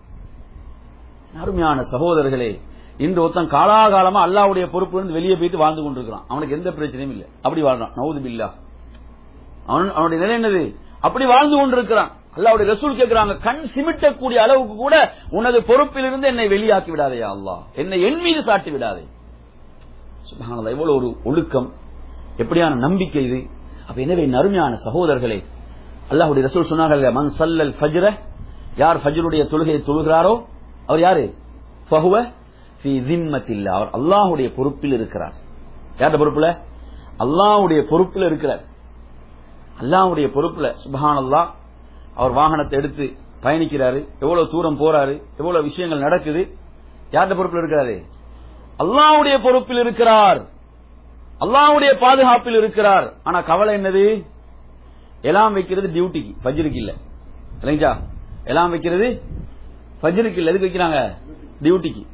அருமையான சகோதரர்களே, இந்த ஒருத்தன் காலாகாலமா அல்லாஹ்வுடைய பொறுப்பு இருந்து வெளியே போயிட்டு வாழ்ந்து கொண்டிருக்கிறான். அவனுக்கு எந்த பிரச்சனையும் இல்லை, அப்படி வாழ்றான். நவுது பில்லாஹ். அவன் அவனுடைய நிலை என்னது? அப்படி வாழ்ந்து கொண்டிருக்கிறான். அல்லாஹ்வுடைய ரசூல் கேட்கிறாங்க, கண் சிமிட்டக்கூடிய அளவுக்கு கூட உனது பொறுப்பில் இருந்து என்னை வெளியாக்கி விடாதே அல்லாஹ், என்னை என் மீது சாட்டி விடாதே. சுப்ஹானல்லாஹ், எவ்வளவு ஒரு ஒழுக்கம், எப்படியான நம்பிக்கை இது. அப்ப எனவே அருமையான சகோதரர்களே, அல்லாஹ்வுடைய ரசூல் சொன்னார்கள், மன் ஸல்லல் ஃபஜ்ர, யார் ஃபஜ்ருடைய தொழுகையை தொழுகிறாரோ அவர் யாரு? ஃபஹுவ ஃபீ ஸிம்மத்தில்லாஹ், அவர் அல்லாஹ்வுடைய பொறுப்பில் இருக்கிறார். யாருடைய பொறுப்புல? அல்லாஹ்வுடைய பொறுப்பில் இருக்கிறார். அல்லாஹ்வுடைய பொறுப்புல. சுப்ஹானல்லாஹ். அவர் வாகனத்தை எடுத்து பயணிக்கிறாரு, எவ்வளவு தூரம் போறாரு, எவ்வளவு விஷயங்கள் நடக்குது. யாருடைய பொறுப்பில் இருக்கிறாரு? அல்லாஹ்வுடைய பொறுப்பில் இருக்கிறார், அல்லாஹ்வுடைய பாதுகாப்பில் இருக்கிறார். ஆனா கவலை என்னது? எல்லாம் வைக்கிறது டியூட்டிக்கு, ஃபஜ்ருக்கு இல்ல. இல்லைங்களா? எல்லாம் வைக்கிறது ஃபஜ்ருக்கு இல்ல. எதுக்கு வைக்கிறாங்க? டியூட்டிக்கு.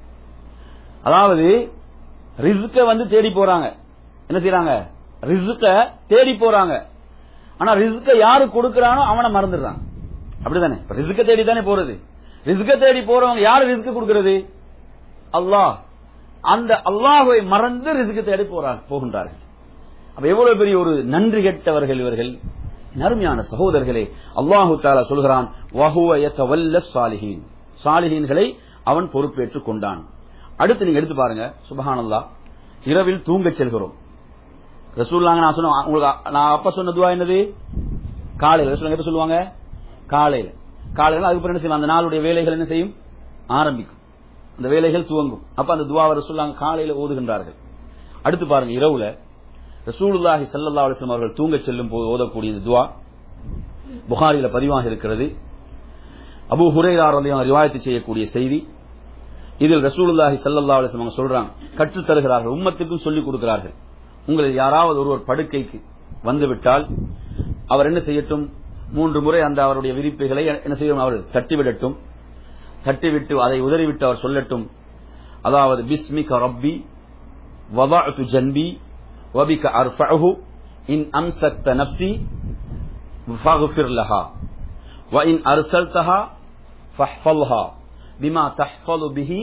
அதாவது ரிஸ்க வந்து தேடி போறாங்க. என்ன செய்யறாங்க? ரிஸ்க தேடி போறாங்க. ஆனா ரிஸ்க யாரு கொடுக்கறானோ அவனை மறந்துடுறான். அப்படிதானே? ரிஸ்க தேடி தானே போறது. ரிஸ்க தேடி போறவங்க யாரு ரிஸ்க் கொடுக்கிறது? அல்லாஹ். அந்த அல்லாஹ்வை மறந்து ரிஸ்க் தேடி போறாங்க, போகின்றார்கள். அப்ப எவ்வளவு பெரிய ஒரு நன்றி கெட்டவர்கள் இவர்கள். அருமையான சகோதரர்களே, அல்லாஹு தஆலா சொல்கிறான், வஹுவ யதவல்லஸ் சாலிஹீன், சாலிஹீன்களை அவன் பொறுப்பேற்றுக் கொண்டான். அடுத்து நீங்க எடுத்து பாருங்க. சுப்ஹானல்லாஹ். இரவில் தூங்க செல்கிறோம். ரசூலுல்லாஹ் நான் சொன்ன உங்களுக்கு நான் அப்ப சொன்ன துஆ என்னது? காலையில. ரசூலுல்லாஹ் எப்ப சொல்லுவாங்க? காலையில. காலையில அதுக்கு என்ன செய்யும்? அந்த நாளுடைய வேலைகள் என்ன செய்யும்? ஆரம்பிக்கும். அந்த வேலைகள் துவங்கும். அப்ப அந்த துஆவை ரசூலுல்லாஹ் காலையில ஓதுகின்றார்கள். அடுத்து பாருங்க, இரவுல ரசூலுல்லாஹி ஸல்லல்லாஹு அலைஹி வஸல்லம் அவர்கள் தூங்க செல்லும் போது ஓதக்கூடிய இந்த துஆ புகாரில பதிவாக இருக்கிறது. அபூ ஹுரைரா ரலியல்லாஹு அன்ஹு ரிவாயத் செய்யக்கூடிய செய்தி. இதில் ரசூலுல்லாஹி ஸல்லல்லாஹு அலைஹி வஸல்லம் சொல்றாங்க, கற்றுத் தருகிறார்கள், உம்மத்துக்கும் சொல்லிக் கொடுக்கிறார்கள். உங்களில் யாராவது ஒருவர் படுக்கைக்கு வந்துவிட்டால் அவர் என்ன செய்யட்டும்? மூன்று முறை அந்த அவருடைய விரிப்புகளை என்ன செய்யும்? அவர் தட்டிவிடட்டும். தட்டிவிட்டு அதை உதறிவிட்டு அவர் சொல்லட்டும், அதாவது பிஸ்மிக ரப்பி வதஅது ஜன்பி வபிக அர்ஃபஉஹு இன் அம்சக்த நஃப்ஸி ஃபக்ஃபிர் லஹா வ இன் அர்ஸல்தஹா ஃபஹ்ஃபல்ஹா பிமா தஹ்ஃபலு பிஹி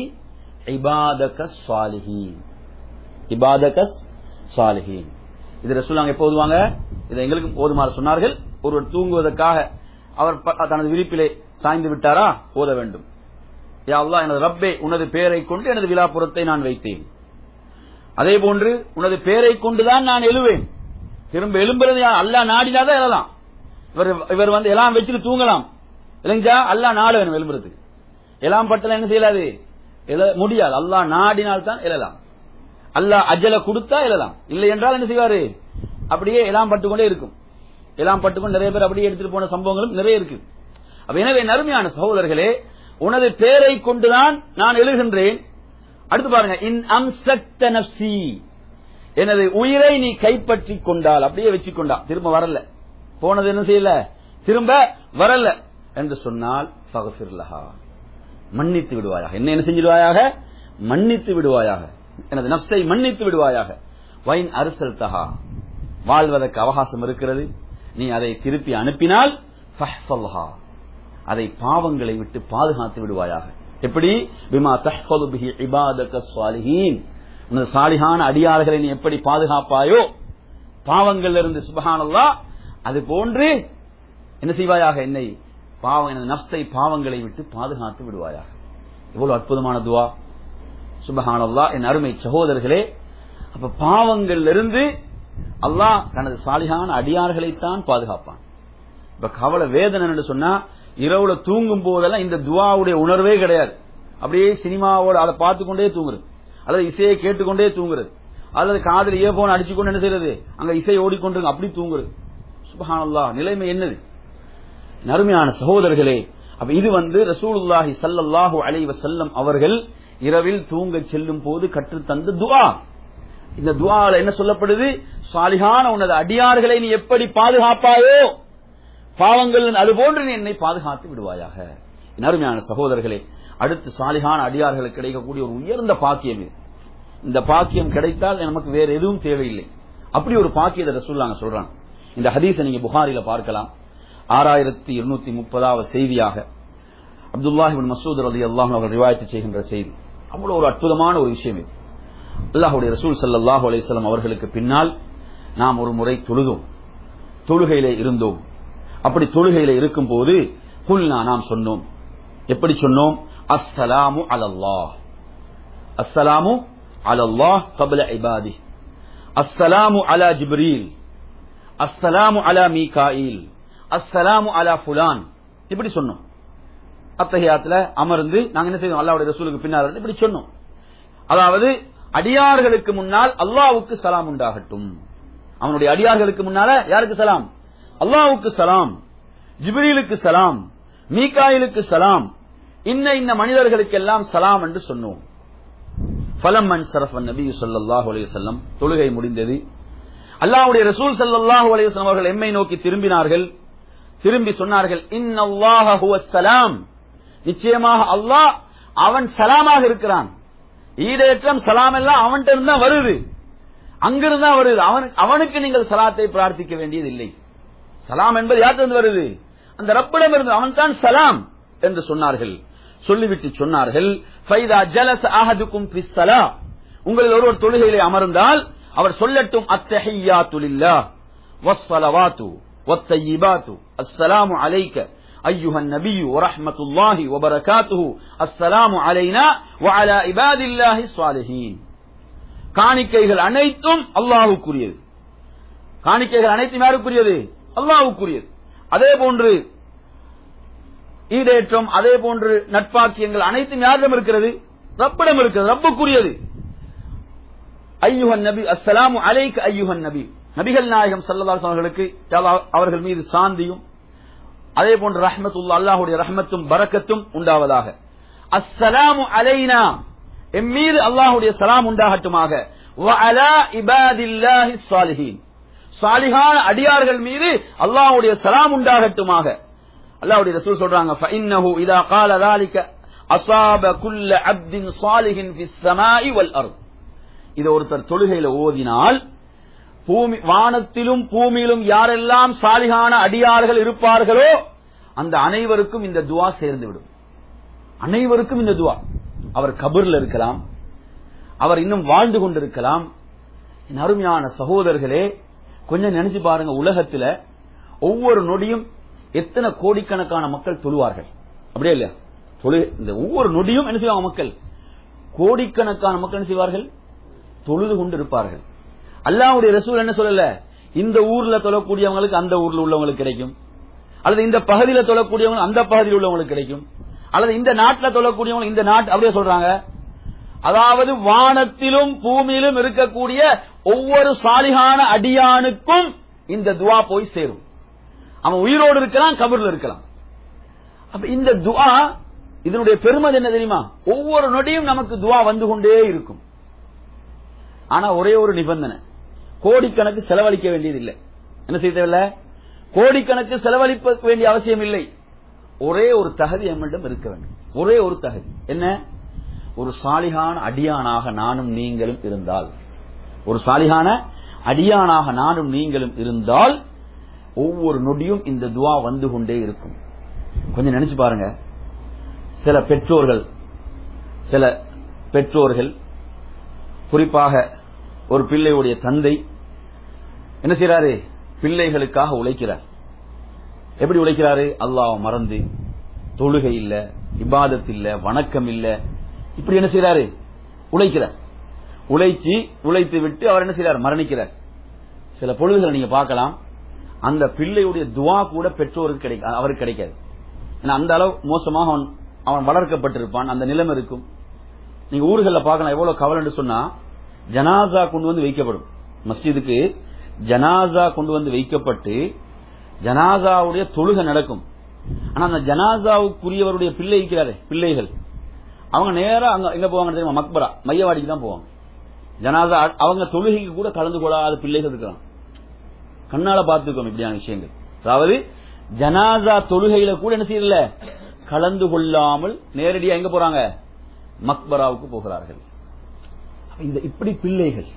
இபாதகஸ் ஸாலிஹீன். இபாதகஸ் ஸாலிஹீன். இது ரசூலுல்லாஹ் எப்ப ஓதுவாங்க? இதை எங்களுக்கு ஓதுமாறு சொன்னார்கள். ஒருவர் தூங்குவதற்காக அவர் தனது விரிப்பிலே சாய்ந்து விட்டாரா, ஓத வேண்டும். யா அல்லாஹ், எனது ரப்பே, உனது பெயரை கொண்டு எனது விலாப்புறத்தை நான் வைத்தேன். அதே போன்று உனது பெயரை கொண்டுதான் நான் எழுவேன். திரும்ப எழும்புறது அல்லாஹ் நாடினாதான் எழலாம். இவர் இவர் வந்து எல்லாம் வச்சுட்டு தூங்கலாம் இல்லைங்களா? அல்லாஹ் நாட வேணும் எழும்புறதுக்கு. எல்லாம் பட்டல என்ன செய்யலாது? எழ முடியாது. அல்லாஹ் நாடினால் தான் எழலாம். அல்லாஹ் அஜல கொடுத்தா எழலாம், இல்லை என்றால் என்ன செய்வாரு, அப்படியே எல்லாம் பட்டுக்கொண்டே இருக்கும். எல்லாம் பட்டுக்கொண்டு நிறைய பேர் அப்படியே எடுத்துட்டு போன சம்பவங்களும் நிறைய இருக்கு. அப்ப எனவே நறுமையான சகோதரர்களே, உனது பேரை கொண்டுதான் நான் எழுகின்றேன். அடுத்து பாருங்க, இன் அம்சக்த நஃப்ஸி, எனது உயிரை நீ கைப்பற்றி கொண்டால், அப்படியே வச்சுக்கொண்டா, திரும்ப வரல, போனது என்ன செய்யல, திரும்ப வரல என்று சொன்னால் ஃபக்ஃபிர் லஹா, மன்னித்து விடுவாயாக. என்ன என்ன செஞ்சிடுவாயாக, மன்னித்து விடுவாயாக, எனது நஃப்ஸை மன்னித்து விடுவாயாக. வைன் அர்சல்தஹா, வாழ்வதற்கு அவகாசம் இருக்கிறது, நீ அதை திருப்பி அனுப்பினால் ஃபஹ்ஃபல்ஹா, அதை பாவங்களை விட்டு பாதுகாத்து விடுவாயாக. எப்படி, பிமா தஹ்ஃபது பிஹி இபாதக ஸாலிஹீன், உனது சாலிஹான அடியார்களை நீ எப்படி பாதுகாப்பாயோ பாவங்கள் இருந்து, சுப்ஹானல்லாஹ், அது போன்று என்ன செய்வாயாக, என்னை பாவம், எனது நஃப்ஸை பாவங்களை விட்டு பாதுகாத்து விடுவாயாக. எவ்வளவு அற்புதமான துவா, சுப்ஹானல்லாஹ். என் அருமை சகோதரர்களே, அப்ப பாவங்கள் இருந்து அல்லாஹ் தனது சாலிஹான அடியார்களைத்தான் பாதுகாப்பான். இப்ப கவலை வேதனை என்று சொன்னா, இரவுல தூங்கும் போதெல்லாம் இந்த துவாவுடைய உணர்வே கிடையாது. அப்படியே சினிமாவோட அதை பார்த்துக்கொண்டே தூங்குறது, அல்லது இசையை கேட்டுக்கொண்டே தூங்குறது, அல்லது காதல் இயர்போன் அடிச்சுக்கொண்டு என்ன செய்யறது, அங்க இசை ஓடிக்கொண்டு அப்படி தூங்குறது. சுப்ஹானல்லாஹ், நிலைமை என்னது அருமையான சகோதரர்களே. அப்ப இது வந்து ரசூலுல்லாஹி ஸல்லல்லாஹு அலைஹி வஸல்லம் அவர்கள் இரவில் தூங்க செல்லும் போது கற்றுத்தந்த துஆ. இந்த துஆல என்ன சொல்லப்படுது, சாலிஹான உனது அடியார்களை நீ எப்படி பாதுகாப்பாயோ பாவங்கள் அதுபோன்று நீ என்னை பாதுகாத்து விடுவாயாக. அருமையான சகோதரர்களே, அடுத்து சாலிஹான அடியார்களுக்கு கிடைக்கக்கூடிய ஒரு உயர்ந்த பாக்கியம் இது. இந்த பாக்கியம் கிடைத்தால் நமக்கு வேற எதுவும் தேவையில்லை. அப்படி ஒரு பாக்கியத்தை ரசூலுல்லாஹ் சொல்றாங்க. இந்த ஹதீஸை நீங்க புகாரில பார்க்கலாம். ஆறாயிரத்தி இருநூத்தி முப்பதாவது செய்தியாக அப்துல்லாஹ் இப்னு மஸ்ஊத் ரலியல்லாஹு அன்ஹு அவர்கள் ரிவாயத் செய்கின்ற செய்தி. அவ்வளவு ஒரு அற்புதமான ஒரு விஷயம் இது. அல்லாஹ்வுடைய ரசூல் ஸல்லல்லாஹு அலைஹி வஸல்லம் அவர்களுக்கு பின்னால் நாம் ஒரு முறை தொழுதோம், தொழுகையிலே இருந்தோம். அப்படி தொழுகையிலே இருக்கும் போது குல்னா, நாம் சொன்னோம், எப்படி சொன்னோம், அஸ்ஸலாமு அலல்லாஹ், அஸ்ஸலாமு அலல்லாஹ் கப்ல இபாதி, அஸ்ஸலாமு அலா ஜிப்ரீல், அஸ்ஸலாமு அலா மீகாயில், அஸ்ஸலாமு அலா ஃபுலான், இப்படி சொன்னோம். அத்தஹியாத்துல அமர்ந்து நாங்க என்ன செய்தோம், அல்லாஹ்வுடைய ரசூலுக்கு பின்னால் இப்படி சொன்னோம். அதாவது அடியார்களுக்கு முன்னால் அல்லாஹ்வுக்கு சலாம் உண்டாகட்டும். அவனுடைய அடியார்களுக்கு முன்னால யாருக்கு சலாம், அல்லாஹ்வுக்கு சலாம், ஜிப்ரீலுக்கு சலாம், மீகாயிலுக்கு சலாம், இன்ன இன்ன மனிதர்களுக்கு எல்லாம் சலாம் என்று சொன்னோம். ஃபலம்மன் ஸரஃபன் நபி ஸல்லல்லாஹு அலைஹி வஸல்லம், தொழுகை முடிந்தது. அல்லாஹ்வுடைய ரசூல் ஸல்லல்லாஹு அலைஹி வஸல்லம் அவர்கள் எம்மை நோக்கி திரும்பினார்கள். திரும்பி சொன்னார்கள், இன்னல்லாஹ ஹுவஸ் ஸலாம், நிச்சயமாக அல்லாஹ் அவன் சலாமாக இருக்கிறான். ஈடேற்றம் சலாம் எல்லாம் அவன்கிட்ட இருந்தா வருது, அங்கிருந்தா வருது. அவனுக்கு நீங்கள் சலாத்தை பிரார்த்திக்க வேண்டியது இல்லை. சலாம் என்பது யார்கிட்ட வருது, அந்த ரப்பிடம் இருந்து, அவன் தான் சலாம் என்று சொன்னார்கள். சொல்லிவிட்டு சொன்னார்கள், ஃபைதா ஜலஸ அஹதுக்கும் ஃபிஸ் ஸலா, உங்களில் ஒருவர் தொழுகையிலே அமர்ந்தால் அவர் சொல்லட்டும், அத்தஹிய்யாத்து லில்லாஹ் வஸ்ஸலவாத்து வத்தய்யிபாத்து அஸ்ஸலாமு அலைக்க அய்யுஹன் நபியு வரஹ்மத்துல்லாஹி வபரகாத்துஹு அஸ்ஸலாமு அலைனா வஅலா இபாதில்லாஹி ஸாலிஹீன். காணிக்கைகள் அனைத்தும் அல்லாஹ்வுக்குரியது, காணிக்கைகள் அனைத்தும் யாருக்குரியது, அல்லாஹ்வுக்குரியது. அதே போன்று ஈடேற்றம், அதே போன்று நட்பாக்கியங்கள் அனைத்தும் யாரிடம் இருக்கிறது, ரப்பிடம் இருக்கிறது, ரப்புக்குரியது. ஐயுஹன் நபி அஸ்ஸலாமு அலைக்க ஐயுஹன் நபி, நபிகள் நாயகம் ஸல்லல்லாஹு அலைஹி அவர்களுக்கு அவர்கள் மீது சாந்தியும் அதே போன்று ரஹ்மத்துல்லாஹ், அல்லாஹ்வுடைய ரஹ்மத்தும் பரக்கத்தும் உண்டாவதாக. அஸ்ஸலாமு அலைனா, எம் மீது அல்லாஹ்வுடைய சலாம் உண்டாகட்டுமாக. வ அலா இபாதில்லாஹி ஸாலிஹீன், சாலிஹான அடியார்கள் மீது அல்லாஹ்வுடைய சலாம் உண்டாகட்டுமாக. அல்லாஹ்வுடைய ரசூல் சொல்றாங்க, ஃபஇன்னஹு இதா قال ذلك அஸாப குல்ல அப்தின் ஸாலிஹின் ஃபிஸ் ஸமாஇ வல் அர்த். இத ஒருத்தர் தொழுகையில ஓதினால் பூமி, வானத்திலும் பூமியிலும் யாரெல்லாம் சாலிஹான அடியார்கள் இருப்பார்களோ அந்த அனைவருக்கும் இந்த துஆ சேர்ந்துவிடும். அனைவருக்கும் இந்த துஆ. அவர் கபர்ல இருக்கலாம், அவர் இன்னும் வாழ்ந்து கொண்டிருக்கலாம். என் அருமையான சகோதரர்களே, கொஞ்சம் நினைச்சு பாருங்க, உலகத்துல ஒவ்வொரு நொடியும் எத்தனை கோடிக்கணக்கான மக்கள் தொழுவார்கள், அப்படியே இல்லையா? தொழு இந்த ஒவ்வொரு நொடியும் என்ன செய்வாங்க மக்கள், கோடிக்கணக்கான மக்கள் என்ன செய்வார்கள், தொழுது கொண்டு இருப்பார்கள். அல்லாஹ்வுடைய ரசூல் என்ன சொல்லல, இந்த ஊர்ல தொழக்கூடியவங்களுக்கு அந்த ஊர்ல உள்ளவங்களுக்கு கிடைக்கும், அல்லது இந்த பகுதியில தொழக்கூடியவங்க அந்த பகுதியில் உள்ளவங்களுக்கு கிடைக்கும், அல்லது இந்த நாட்டில் தொழக்கூடியவங்க இந்த நாட்டு, அப்படியே சொல்றாங்க. அதாவது வானத்திலும் பூமியிலும் இருக்கக்கூடிய ஒவ்வொரு சாலிகான அடியானுக்கும் இந்த துஆ போய் சேரும். அவன் உயிரோடு இருக்கலாம், கபர்ல இருக்கலாம். அப்ப இந்த துஆ இதனுடைய பெருமதி என்ன தெரியுமா? ஒவ்வொரு நொடியும் நமக்கு துஆ வந்து கொண்டே இருக்கும். ஆனா ஒரே ஒரு நிபந்தனை, கோடிக்கணக்கு செலவழிக்க வேண்டியதில்லை. என்ன செய்ய தேவையில்லை? கோடிக்கணக்கு செலவழிக்க வேண்டிய அவசியம் இல்லை. ஒரே ஒரு தகுதி நம்மிடம் இருக்க வேண்டும். ஒரே ஒரு தகுதி என்ன? ஒரு சாலிகான அடியானாக நானும் நீங்களும் இருந்தால், ஒரு சாலிகான அடியானாக நானும் நீங்களும் இருந்தால் ஒவ்வொரு நொடியும் இந்த துஆ வந்து கொண்டே இருக்கும். கொஞ்சம் நினைச்சு பாருங்க. சில பெற்றோர்கள் சில பெற்றோர்கள் குறிப்பாக ஒரு பிள்ளையுடைய தந்தை என்ன செய்யறாரு? பிள்ளைகளுக்காக உழைக்கிறார். எப்படி உழைக்கிறாரு? அல்லாஹ்வை மறந்து, தொழுகை இல்ல, இபாதத் இல்ல, வணக்கம் இல்ல, இப்படி என்ன செய்யறாரு? உழைக்கிறார். உழைச்சி உழைத்து விட்டு அவர் என்ன செய்யறார்? மரணிக்கிறார். சில பொழுதுகளை நீங்க பார்க்கலாம், அந்த பிள்ளையுடைய துஆ கூட பெற்றோருக்கு கிடைக்கும், அவருக்கு கிடைக்காது. அந்த அளவு மோசமாக அவன் அவன் வளர்க்கப்பட்டிருப்பான். அந்த நிலைமை இருக்கும். நீங்க ஊர்களில் பார்க்கலாம், எவ்வளவு கவலைன்னு சொன்னா, ஜனாசா கொண்டு வந்து வைக்கப்படும். மஸ்ஜிதுக்கு ஜனாசா கொண்டு வந்து வைக்கப்பட்டு ஜனாசாவுடைய தொழுகை நடக்கும். ஆனா அந்த ஜனாசாவுக்குரியவருடைய பிள்ளை இருக்கிறாரு, பிள்ளைகள் அவங்க நேரா அங்க எங்க போவாங்க தெரியுமா? மக்பரா, மையவாடிக்கு தான் போவாங்க. ஜனாசா அவங்க தொழுகைக்கு கூட கலந்து கொள்ளாத பிள்ளைகள் இருக்கிறாங்க. கண்ணால பார்த்துக்கோம் இப்படியான விஷயங்கள். அதாவது ஜனாசா தொழுகையில கூட என்ன செய்யல, கலந்து கொள்ளாமல் நேரடியா எங்க போறாங்க? மக்பராவுக்கு போகிறார்கள். இந்த இப்படி பிள்ளைகள்.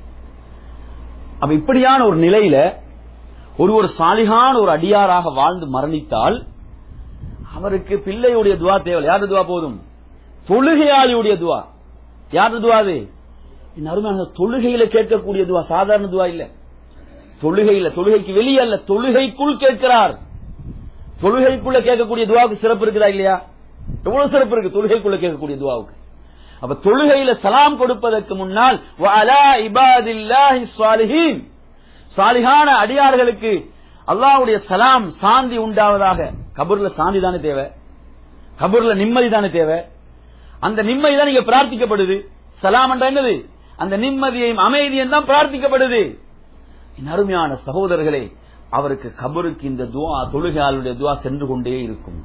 அப்ப இப்படியான ஒரு நிலையில ஒரு ஒரு சாலிகான ஒரு அடியாராக வாழ்ந்து மரணித்தால் அவருக்கு பிள்ளையுடைய துஆ தேவை. யாரு துஆ போதும்? தொழுகையாளியுடைய துஆ. யாரு துஆ? அது அருமையான தொழுகையில கேட்கக்கூடிய துஆ, சாதாரண துஆ இல்ல. தொழுகையில, தொழுகைக்கு வெளியே அல்ல, தொழுகைக்குள் கேட்கிறார். தொழுகைக்குள்ள கேட்கக்கூடிய துஆவுக்கு சிறப்பு இருக்குதா இல்லையா? எவ்வளவு சிறப்பு இருக்கு தொழுகைக்குள்ள கேட்கக்கூடிய துஆவுக்கு. அப்ப தொழுகையில சலாம் கொடுப்பதற்கு முன்னால் வஅலா இபாதில்லாஹி ஸாலிஹீன், சாலிஹான அடியார்களுக்கு அல்லாஹ்வுடைய சலாம் சாந்தி உண்டாவதாக. கபர்ல சாந்தி தானே தேவை, கபர்ல நிம்மதி தானே தேவை. அந்த நிம்மதி தான் இங்க பிரார்த்திக்கப்படுது. சலாம் என்ற என்னது? அந்த நிம்மதியையும் அமைதியையும் தான் பிரார்த்திக்கப்படுது. அருமையான சகோதரர்களே, அவருக்கு கபருக்கு இந்த துஆ, தொழுகையாளுடைய துஆ சென்று கொண்டே இருக்கும்.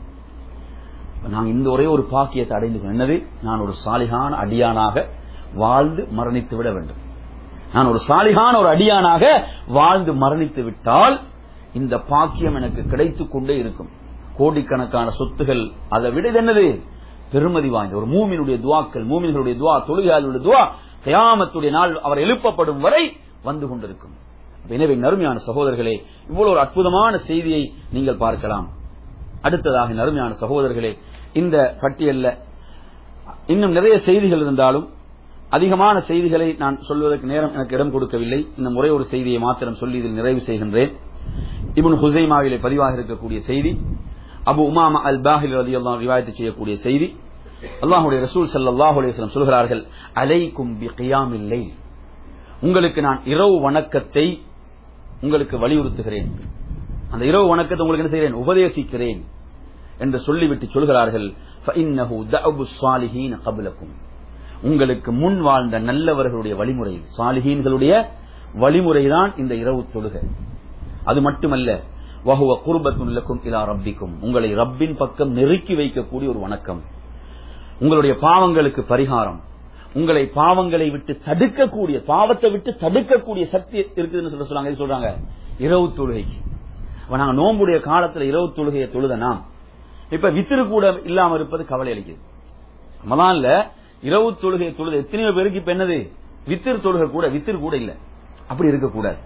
நான் இந்த ஒரே ஒரு பாக்கியத்தை அடைந்து என்னது? நான் ஒரு சாலிகான அடியானாக வாழ்ந்து மரணித்து விட வேண்டும். நான் ஒரு சாலிகான ஒரு அடியானாக வாழ்ந்து மரணித்து விட்டால் இந்த பாக்கியம் எனக்கு கிடைத்துக் கொண்டே இருக்கும். கோடிக்கணக்கான சொத்துகள் அதை விட என்னது? பெருமதி வாய்ந்த ஒரு மூமினுடைய துஆக்கள், மூமின்களுடைய துஆ, தொழுகையாளுடைய துஆ கியாமத்துடைய நாள் அவர் எழுப்பப்படும் வரை வந்து கொண்டிருக்கும். எனவே நறுமையான சகோதரர்களே, இவ்வளவு ஒரு அற்புதமான செய்தியை நீங்கள் பார்க்கலாம். அடுத்ததாக நறுமையான சகோதரர்களே, இந்த பட்டியல்ல இன்னும் நிறைய செய்திகள் இருந்தாலும் அதிகமான செய்திகளை நான் சொல்வதற்கு நேரம் எனக்கு இடம் கொடுக்கவில்லை. இன்னும் ஒரே ஒரு செய்தியை மாத்திரம் சொல்லி இதில் நிறைவு செய்கின்றேன். இப்னு ஹுஸைமாவிலே பதிவாக இருக்கக்கூடிய செய்தி, அபு உமாமா அல் பாஹிலி ரலியல்லாஹு அன்ஹு ரிவாயத் செய்யக்கூடிய செய்தி. அல்லாஹ்வுடைய ரசூல் ஸல்லல்லாஹு அலைஹி வஸல்லம் சொல்கிறார்கள், அலைக்கும் பிகியாமில் லைல், உங்களுக்கு நான் இரவு வணக்கத்தை உங்களுக்கு வலியுறுத்துகிறேன், அந்த இரவு வணக்கத்தை உங்களுக்கு என்ன செய்கிறேன்? உபதேசிக்கிறேன் என்று சொல்லிவிட்டு சொல்கிறார்கள், ஃபஇன்னஹு தஅபு ஸாலிஹீன கப்லக்கும், உங்களுக்கு முன் வாழ்ந்த நல்லவர்களுடைய வழிமுறை, சாலிஹீன்களுடைய வழிமுறைதான் இந்த இரவு தொழுகை. அது மட்டுமல்ல, வஹுவ குர்பத்துன் லக்கும் இலா ரப்பிக்கும், உங்களை ரப்பின் பக்கம் நெருக்கி வைக்கக்கூடிய ஒரு வணக்கம், உங்களுடைய பாவங்களுக்கு பரிகாரம், உங்களை பாவங்களை விட்டு தடுக்கக்கூடிய, பாவத்தை விட்டு தடுக்கக்கூடிய சக்தி இருக்குதுன்னு சொல்ல சொல்றாங்க. இது சொல்றாங்க இரவு தொழுகைக்கு. நாங்க நோம்புடைய காலத்துல இரவு தொழுகையை தொழுத நாம் இப்ப வித்திரு கூட இல்லாம இருப்பது கவலை அளிக்குது. ரமலான்ல இரவு தொழுகையை தொழுத எத்தனையோ பேருக்கு இப்ப என்னது? வித்திரு தொழுகை கூட, வித்திரு கூட இல்ல. அப்படி இருக்கக்கூடாது.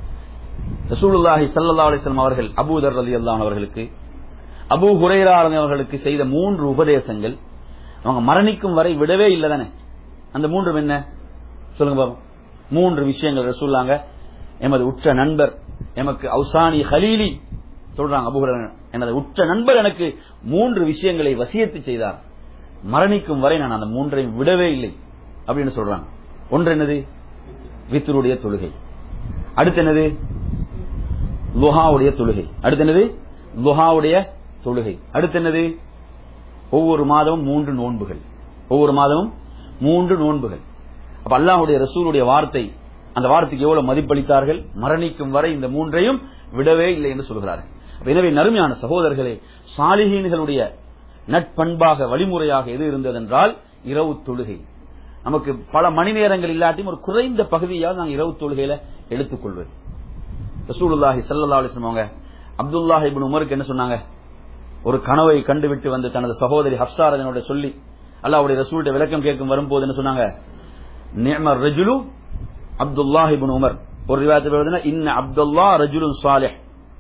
ரசூலுல்லாஹி ஸல்லல்லாஹு அலைஹி வஸல்லம் அவர்கள் அபூதர் ரலியல்லாஹு அன்ஹு அவர்களுக்கு, அபூ ஹுரைரா அவர்களுக்கு செய்த மூன்று உபதேசங்கள் அவங்க மரணிக்கும் வரை விடவே இல்லை தானே. அந்த மூன்று என்ன சொல்லுங்க பாபா? மூன்று விஷயங்கள் ரசூலுல்லாஹ் எமது உற்ற நண்பர், எமக்கு அவுசானி ஹலீலி சொல்றாங்க, அபூ ஹுரைரா எனது உற்ற நண்பர் எனக்கு மூன்று விஷயங்களை வசியத்து செய்தார், மரணிக்கும் வரை நான் அந்த மூன்றையும் விடவே இல்லை அப்படின்னு சொல்றாங்க. ஒன்று என்னது? வித்ருடைய தொழுகை. அடுத்து என்னது? லுஹாவுடைய தொழுகை. அடுத்து என்னது? லுஹாவுடைய தொழுகை. அடுத்து என்னது? ஒவ்வொரு மாதமும் மூன்று நோன்புகள், ஒவ்வொரு மாதமும் மூன்று நோன்புகள். அப்ப அல்லாஹ்வுடைய ரசூலுடைய வார்த்தை, அந்த வார்த்தைக்கு எவ்வளவு மதிப்பளித்தார்கள், மரணிக்கும் வரை இந்த மூன்றையும் விடவே இல்லை என்று சொல்கிறார்கள். எனவே நறுமையான சகோதரர்களே, சாலிஹீன்களுடைய நட்பண்பாக வழிமுறையாக எது இருந்ததென்றால் இரவு தொழுகை. நமக்கு பல மணி நேரங்கள் இல்லாட்டியும் ஒரு குறைந்த பகுதியால் நாங்கள் இரவு தொழுகையில எடுத்துக்கொள்வது. ரசூலுல்லாஹி ஸல்லல்லாஹு அலைஹி வஸல்லம் அவங்க அப்துல்லாஹ் இப்னு உமருக்கு என்ன சொன்னாங்க, ஒரு கனவை கண்டுவிட்டு வந்து தனது சகோதரி ஹப்ஸா ரலியல்லாஹு அன்ஹா சொல்லி அல்லாஹ்வுடைய ரசூலுடைய விளக்கம் கேட்கும் வரும்போது என்ன சொன்னாங்க, நிஅமர் ரஜுலு அப்துல்லாஹ் இப்னு உமர். ஒரு ரிவாயத்தில் வருதுன்னா இன்ன அப்துல்லாஹ் ரஜுலுன் சாலிஹ்,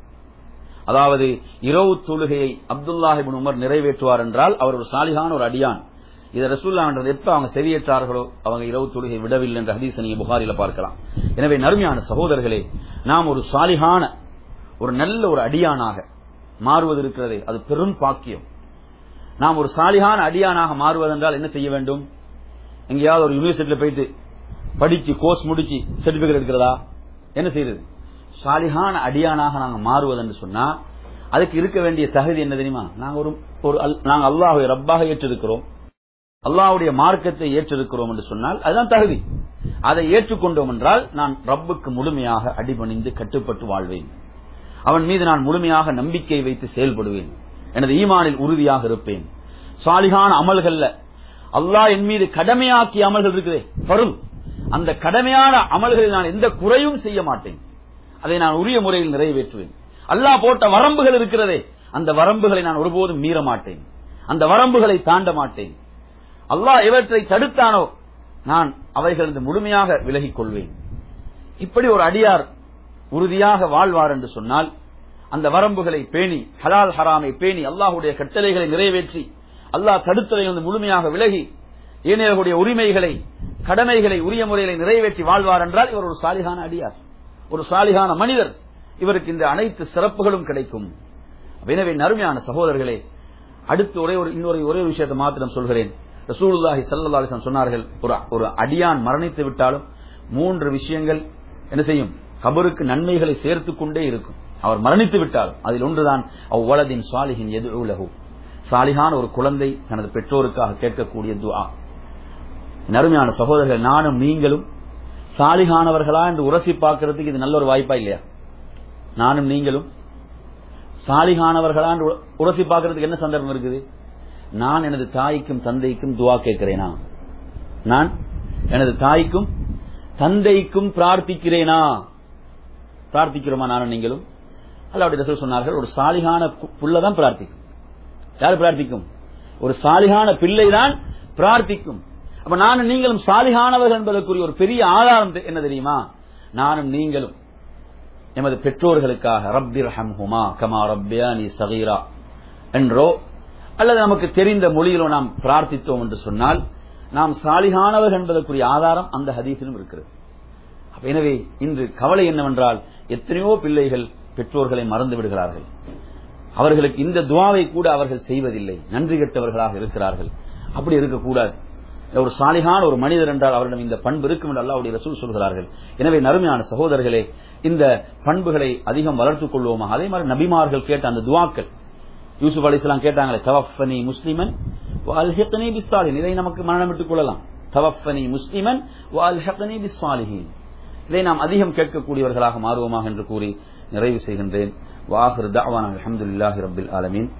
அதாவது இரவு தொழுகையை அப்துல்லாஹ் இப்னு உமர் நிறைவேற்றுவார் என்றால் அவர் ஒரு சாலிஹான ஒரு அடியான். இதை ரசூலுல்லாஹ் எப்ப அவங்க செவியேற்றார்களோ அவங்க இரவு தொழுகை விடவில்லை என்ற ஹதீஸை நீங்க புகாரில பார்க்கலாம். எனவே நறுமையான சகோதரர்களே, நாம் ஒரு சாலிஹான ஒரு நல்ல ஒரு அடியானாக மாறுவது இருக்கிறதே அது பெரும் பாக்கியம். நாம் ஒரு சாலிஹான அடியானாக மாறுவதென்றால் என்ன செய்ய வேண்டும்? எங்கேயாவது ஒரு யூனிவர்சிட்டியில போயிட்டு படிச்சு கோர்ஸ் முடிச்சு சர்டிபிகேட் எடுக்கிறதா? என்ன செய்யறது? சாலிஹான அடியானாக நாங்க மாறுவதென்று சொன்னா அதுக்கு இருக்க வேண்டிய தகுதி என்ன தெரியுமா? நாங்க ஒரு நாங்க அல்லாஹ்வை ரப்பாக ஏற்றிருக்கிறோம், அல்லாஹ்வுடைய மார்க்கத்தை ஏற்றிருக்கிறோம் என்று சொன்னால் அதுதான் தகுதி. அதை ஏற்றுக்கொண்டோம் என்றால் நான் ரப்புக்கு முழுமையாக அடிபணிந்து கட்டுப்பட்டு வாழ்வேன், அவன் மீது நான் முழுமையாக நம்பிக்கை வைத்து செயல்படுவேன், எனது ஈமானில் உறுதியாக இருப்பேன். சாலிஹான அமல்கள்ல அல்லாஹ் என் மீது கடமையாக்கிய அமல்கள் இருக்குதே ஃபர்ல், அந்த கடமையான அமல்களில் நான் எந்த குறையும் செய்ய மாட்டேன், அதை நான் உரிய முறையில் நிறைவேற்றுவேன். அல்லாஹ் போட்ட வரம்புகள் இருக்கிறதே அந்த வரம்புகளை நான் ஒருபோதும் மீற மாட்டேன், அந்த வரம்புகளை தாண்ட மாட்டேன். அல்லாஹ் எவற்றை தடுத்தானோ நான் அவைகளிலிருந்து முழுமையாக விலகிக் கொள்வேன். இப்படி ஒரு அடியார் உறுதியாக வாழ்வார் என்று சொன்னால் அந்த வரம்புகளை பேணி ஹலால் ஹராமை பேணி அல்லாஹ்வுடைய கட்டளைகளை நிறைவேற்றி அல்லாஹ் தடுத்ததை வந்து முழுமையாக விலகி ஏனையவர்களுடைய உரிமைகளை கடமைகளை உரிய முறைகளை நிறைவேற்றி வாழ்வார் என்றால் இவர் ஒரு சாலிஹான அடியார், ஒரு சாலிஹான மனிதர். இவருக்கு இந்த அனைத்து சிறப்புகளும் கிடைக்கும். எனவே நறுமையான சகோதரர்களே, அடுத்து ஒரே ஒரு இன்னொரு ஒரே விஷயத்தை மாத்திரம் சொல்கிறேன். ரசூலுல்லாஹி ஸல்லல்லாஹு அலைஹி வஸல்லம் சொன்னார்கள், ஒரு ஒரு அடியான் மரணித்து விட்டாலும் மூன்று விஷயங்கள் என்ன செய்யும்? கபருக்கு நன்மைகளை சேர்த்துக் கொண்டே இருக்கும். அவர் மரணித்து விட்டாலும் அதில் ஒன்றுதான் அவ்வலதின் சாலிஹின் யதுஉ லஹு, சாலிஹான ஒரு குழந்தை தனது பெற்றோருக்காக கேட்கக்கூடிய துஆ. நறுமையான சகோதரர்கள், நானும் நீங்களும் சாலிஹானவர்களா என்று உரசி பார்க்கிறதுக்கு இது நல்ல ஒரு வாய்ப்பா இல்லையா? நானும் நீங்களும் சாலிஹானவர்களா என்று உரசி பார்க்கிறதுக்கு என்ன சந்தர்ப்பம் இருக்குது? நான் எனது தாய்க்கும் தந்தைக்கும் துஆ கேட்கிறேனா? நான் எனது தாய்க்கும் தந்தைக்கும் பிரார்த்திக்கிறேனா? பிரார்த்திக்கிறோமா நானும் நீங்களும்? அல்லாஹ்வுடைய ரசூல் சொன்னார்கள், ஒரு சாலிஹான புள்ளதான் பிரார்த்திக்கும். யார் பிரார்த்திக்கும்? ஒரு சாலிஹான பிள்ளைதான் பிரார்த்திக்கும். அப்ப நானும் நீங்களும் சாலிஹானவர்கள் என்பதற்குரிய ஒரு பெரிய ஆதாரம் என்ன தெரியுமா? நானும் நீங்களும் எமது பெற்றோர்களுக்காக ரப்பிர்ஹம்ஹுமா கமா ரப்பியானி ஸகீரா என்றோ அல்லது நமக்கு தெரிந்த மொழியிலோ நாம் பிரார்த்தித்தோம் என்று சொன்னால் நாம் சாலிஹானவர்கள் என்பதற்குரிய ஆதாரம் அந்த ஹதீஸிலும் இருக்கிறது. எனவே இன்று கவலை என்னவென்றால் எத்தனையோ பிள்ளைகள் பெற்றோர்களை மறந்து விடுகிறார்கள். அவர்களுக்கு இந்த துஆவை கூட அவர்கள் செய்வதில்லை, நன்றி கெட்டவர்களாக இருக்கிறார்கள். அப்படி இருக்கக்கூடாது. ஒரு சாலிஹான ஒரு மனிதர் என்றால் அவரிடம் இந்த பண்பு இருக்கும் என்று அல்லாஹ்வுடைய ரசூல் சொல்கிறார்கள். எனவே நறுமையான சகோதரர்களே, இந்த பண்புகளை அதிகம் வளர்த்துக் கொள்வோமா. அதே மாதிரி நபிமார்கள் கேட்ட அந்த துஆக்கள், யூசுப் அலைஹிஸ்ஸலாம் கேட்டாங்களே, தவஃபனி முஸ்லிமன் வஅல்ஹிக்னி பிஸ்ஸாலிஹீன், இதை நமக்கு மனனமிட்டுக் கொள்ளலாம். தவஃபனி முஸ்லிமன் வஅல்ஹிக்னி பிஸ்ஸாலிஹீன், இதை நாம் அதிகம் கேட்கக்கூடியவர்களாக மாறுவோமாக என்று கூறி நிறைவு செய்கின்றேன். வஆகிரு தஅவானா அல்ஹம்துலில்லாஹி ரப்பில் ஆலமீன்.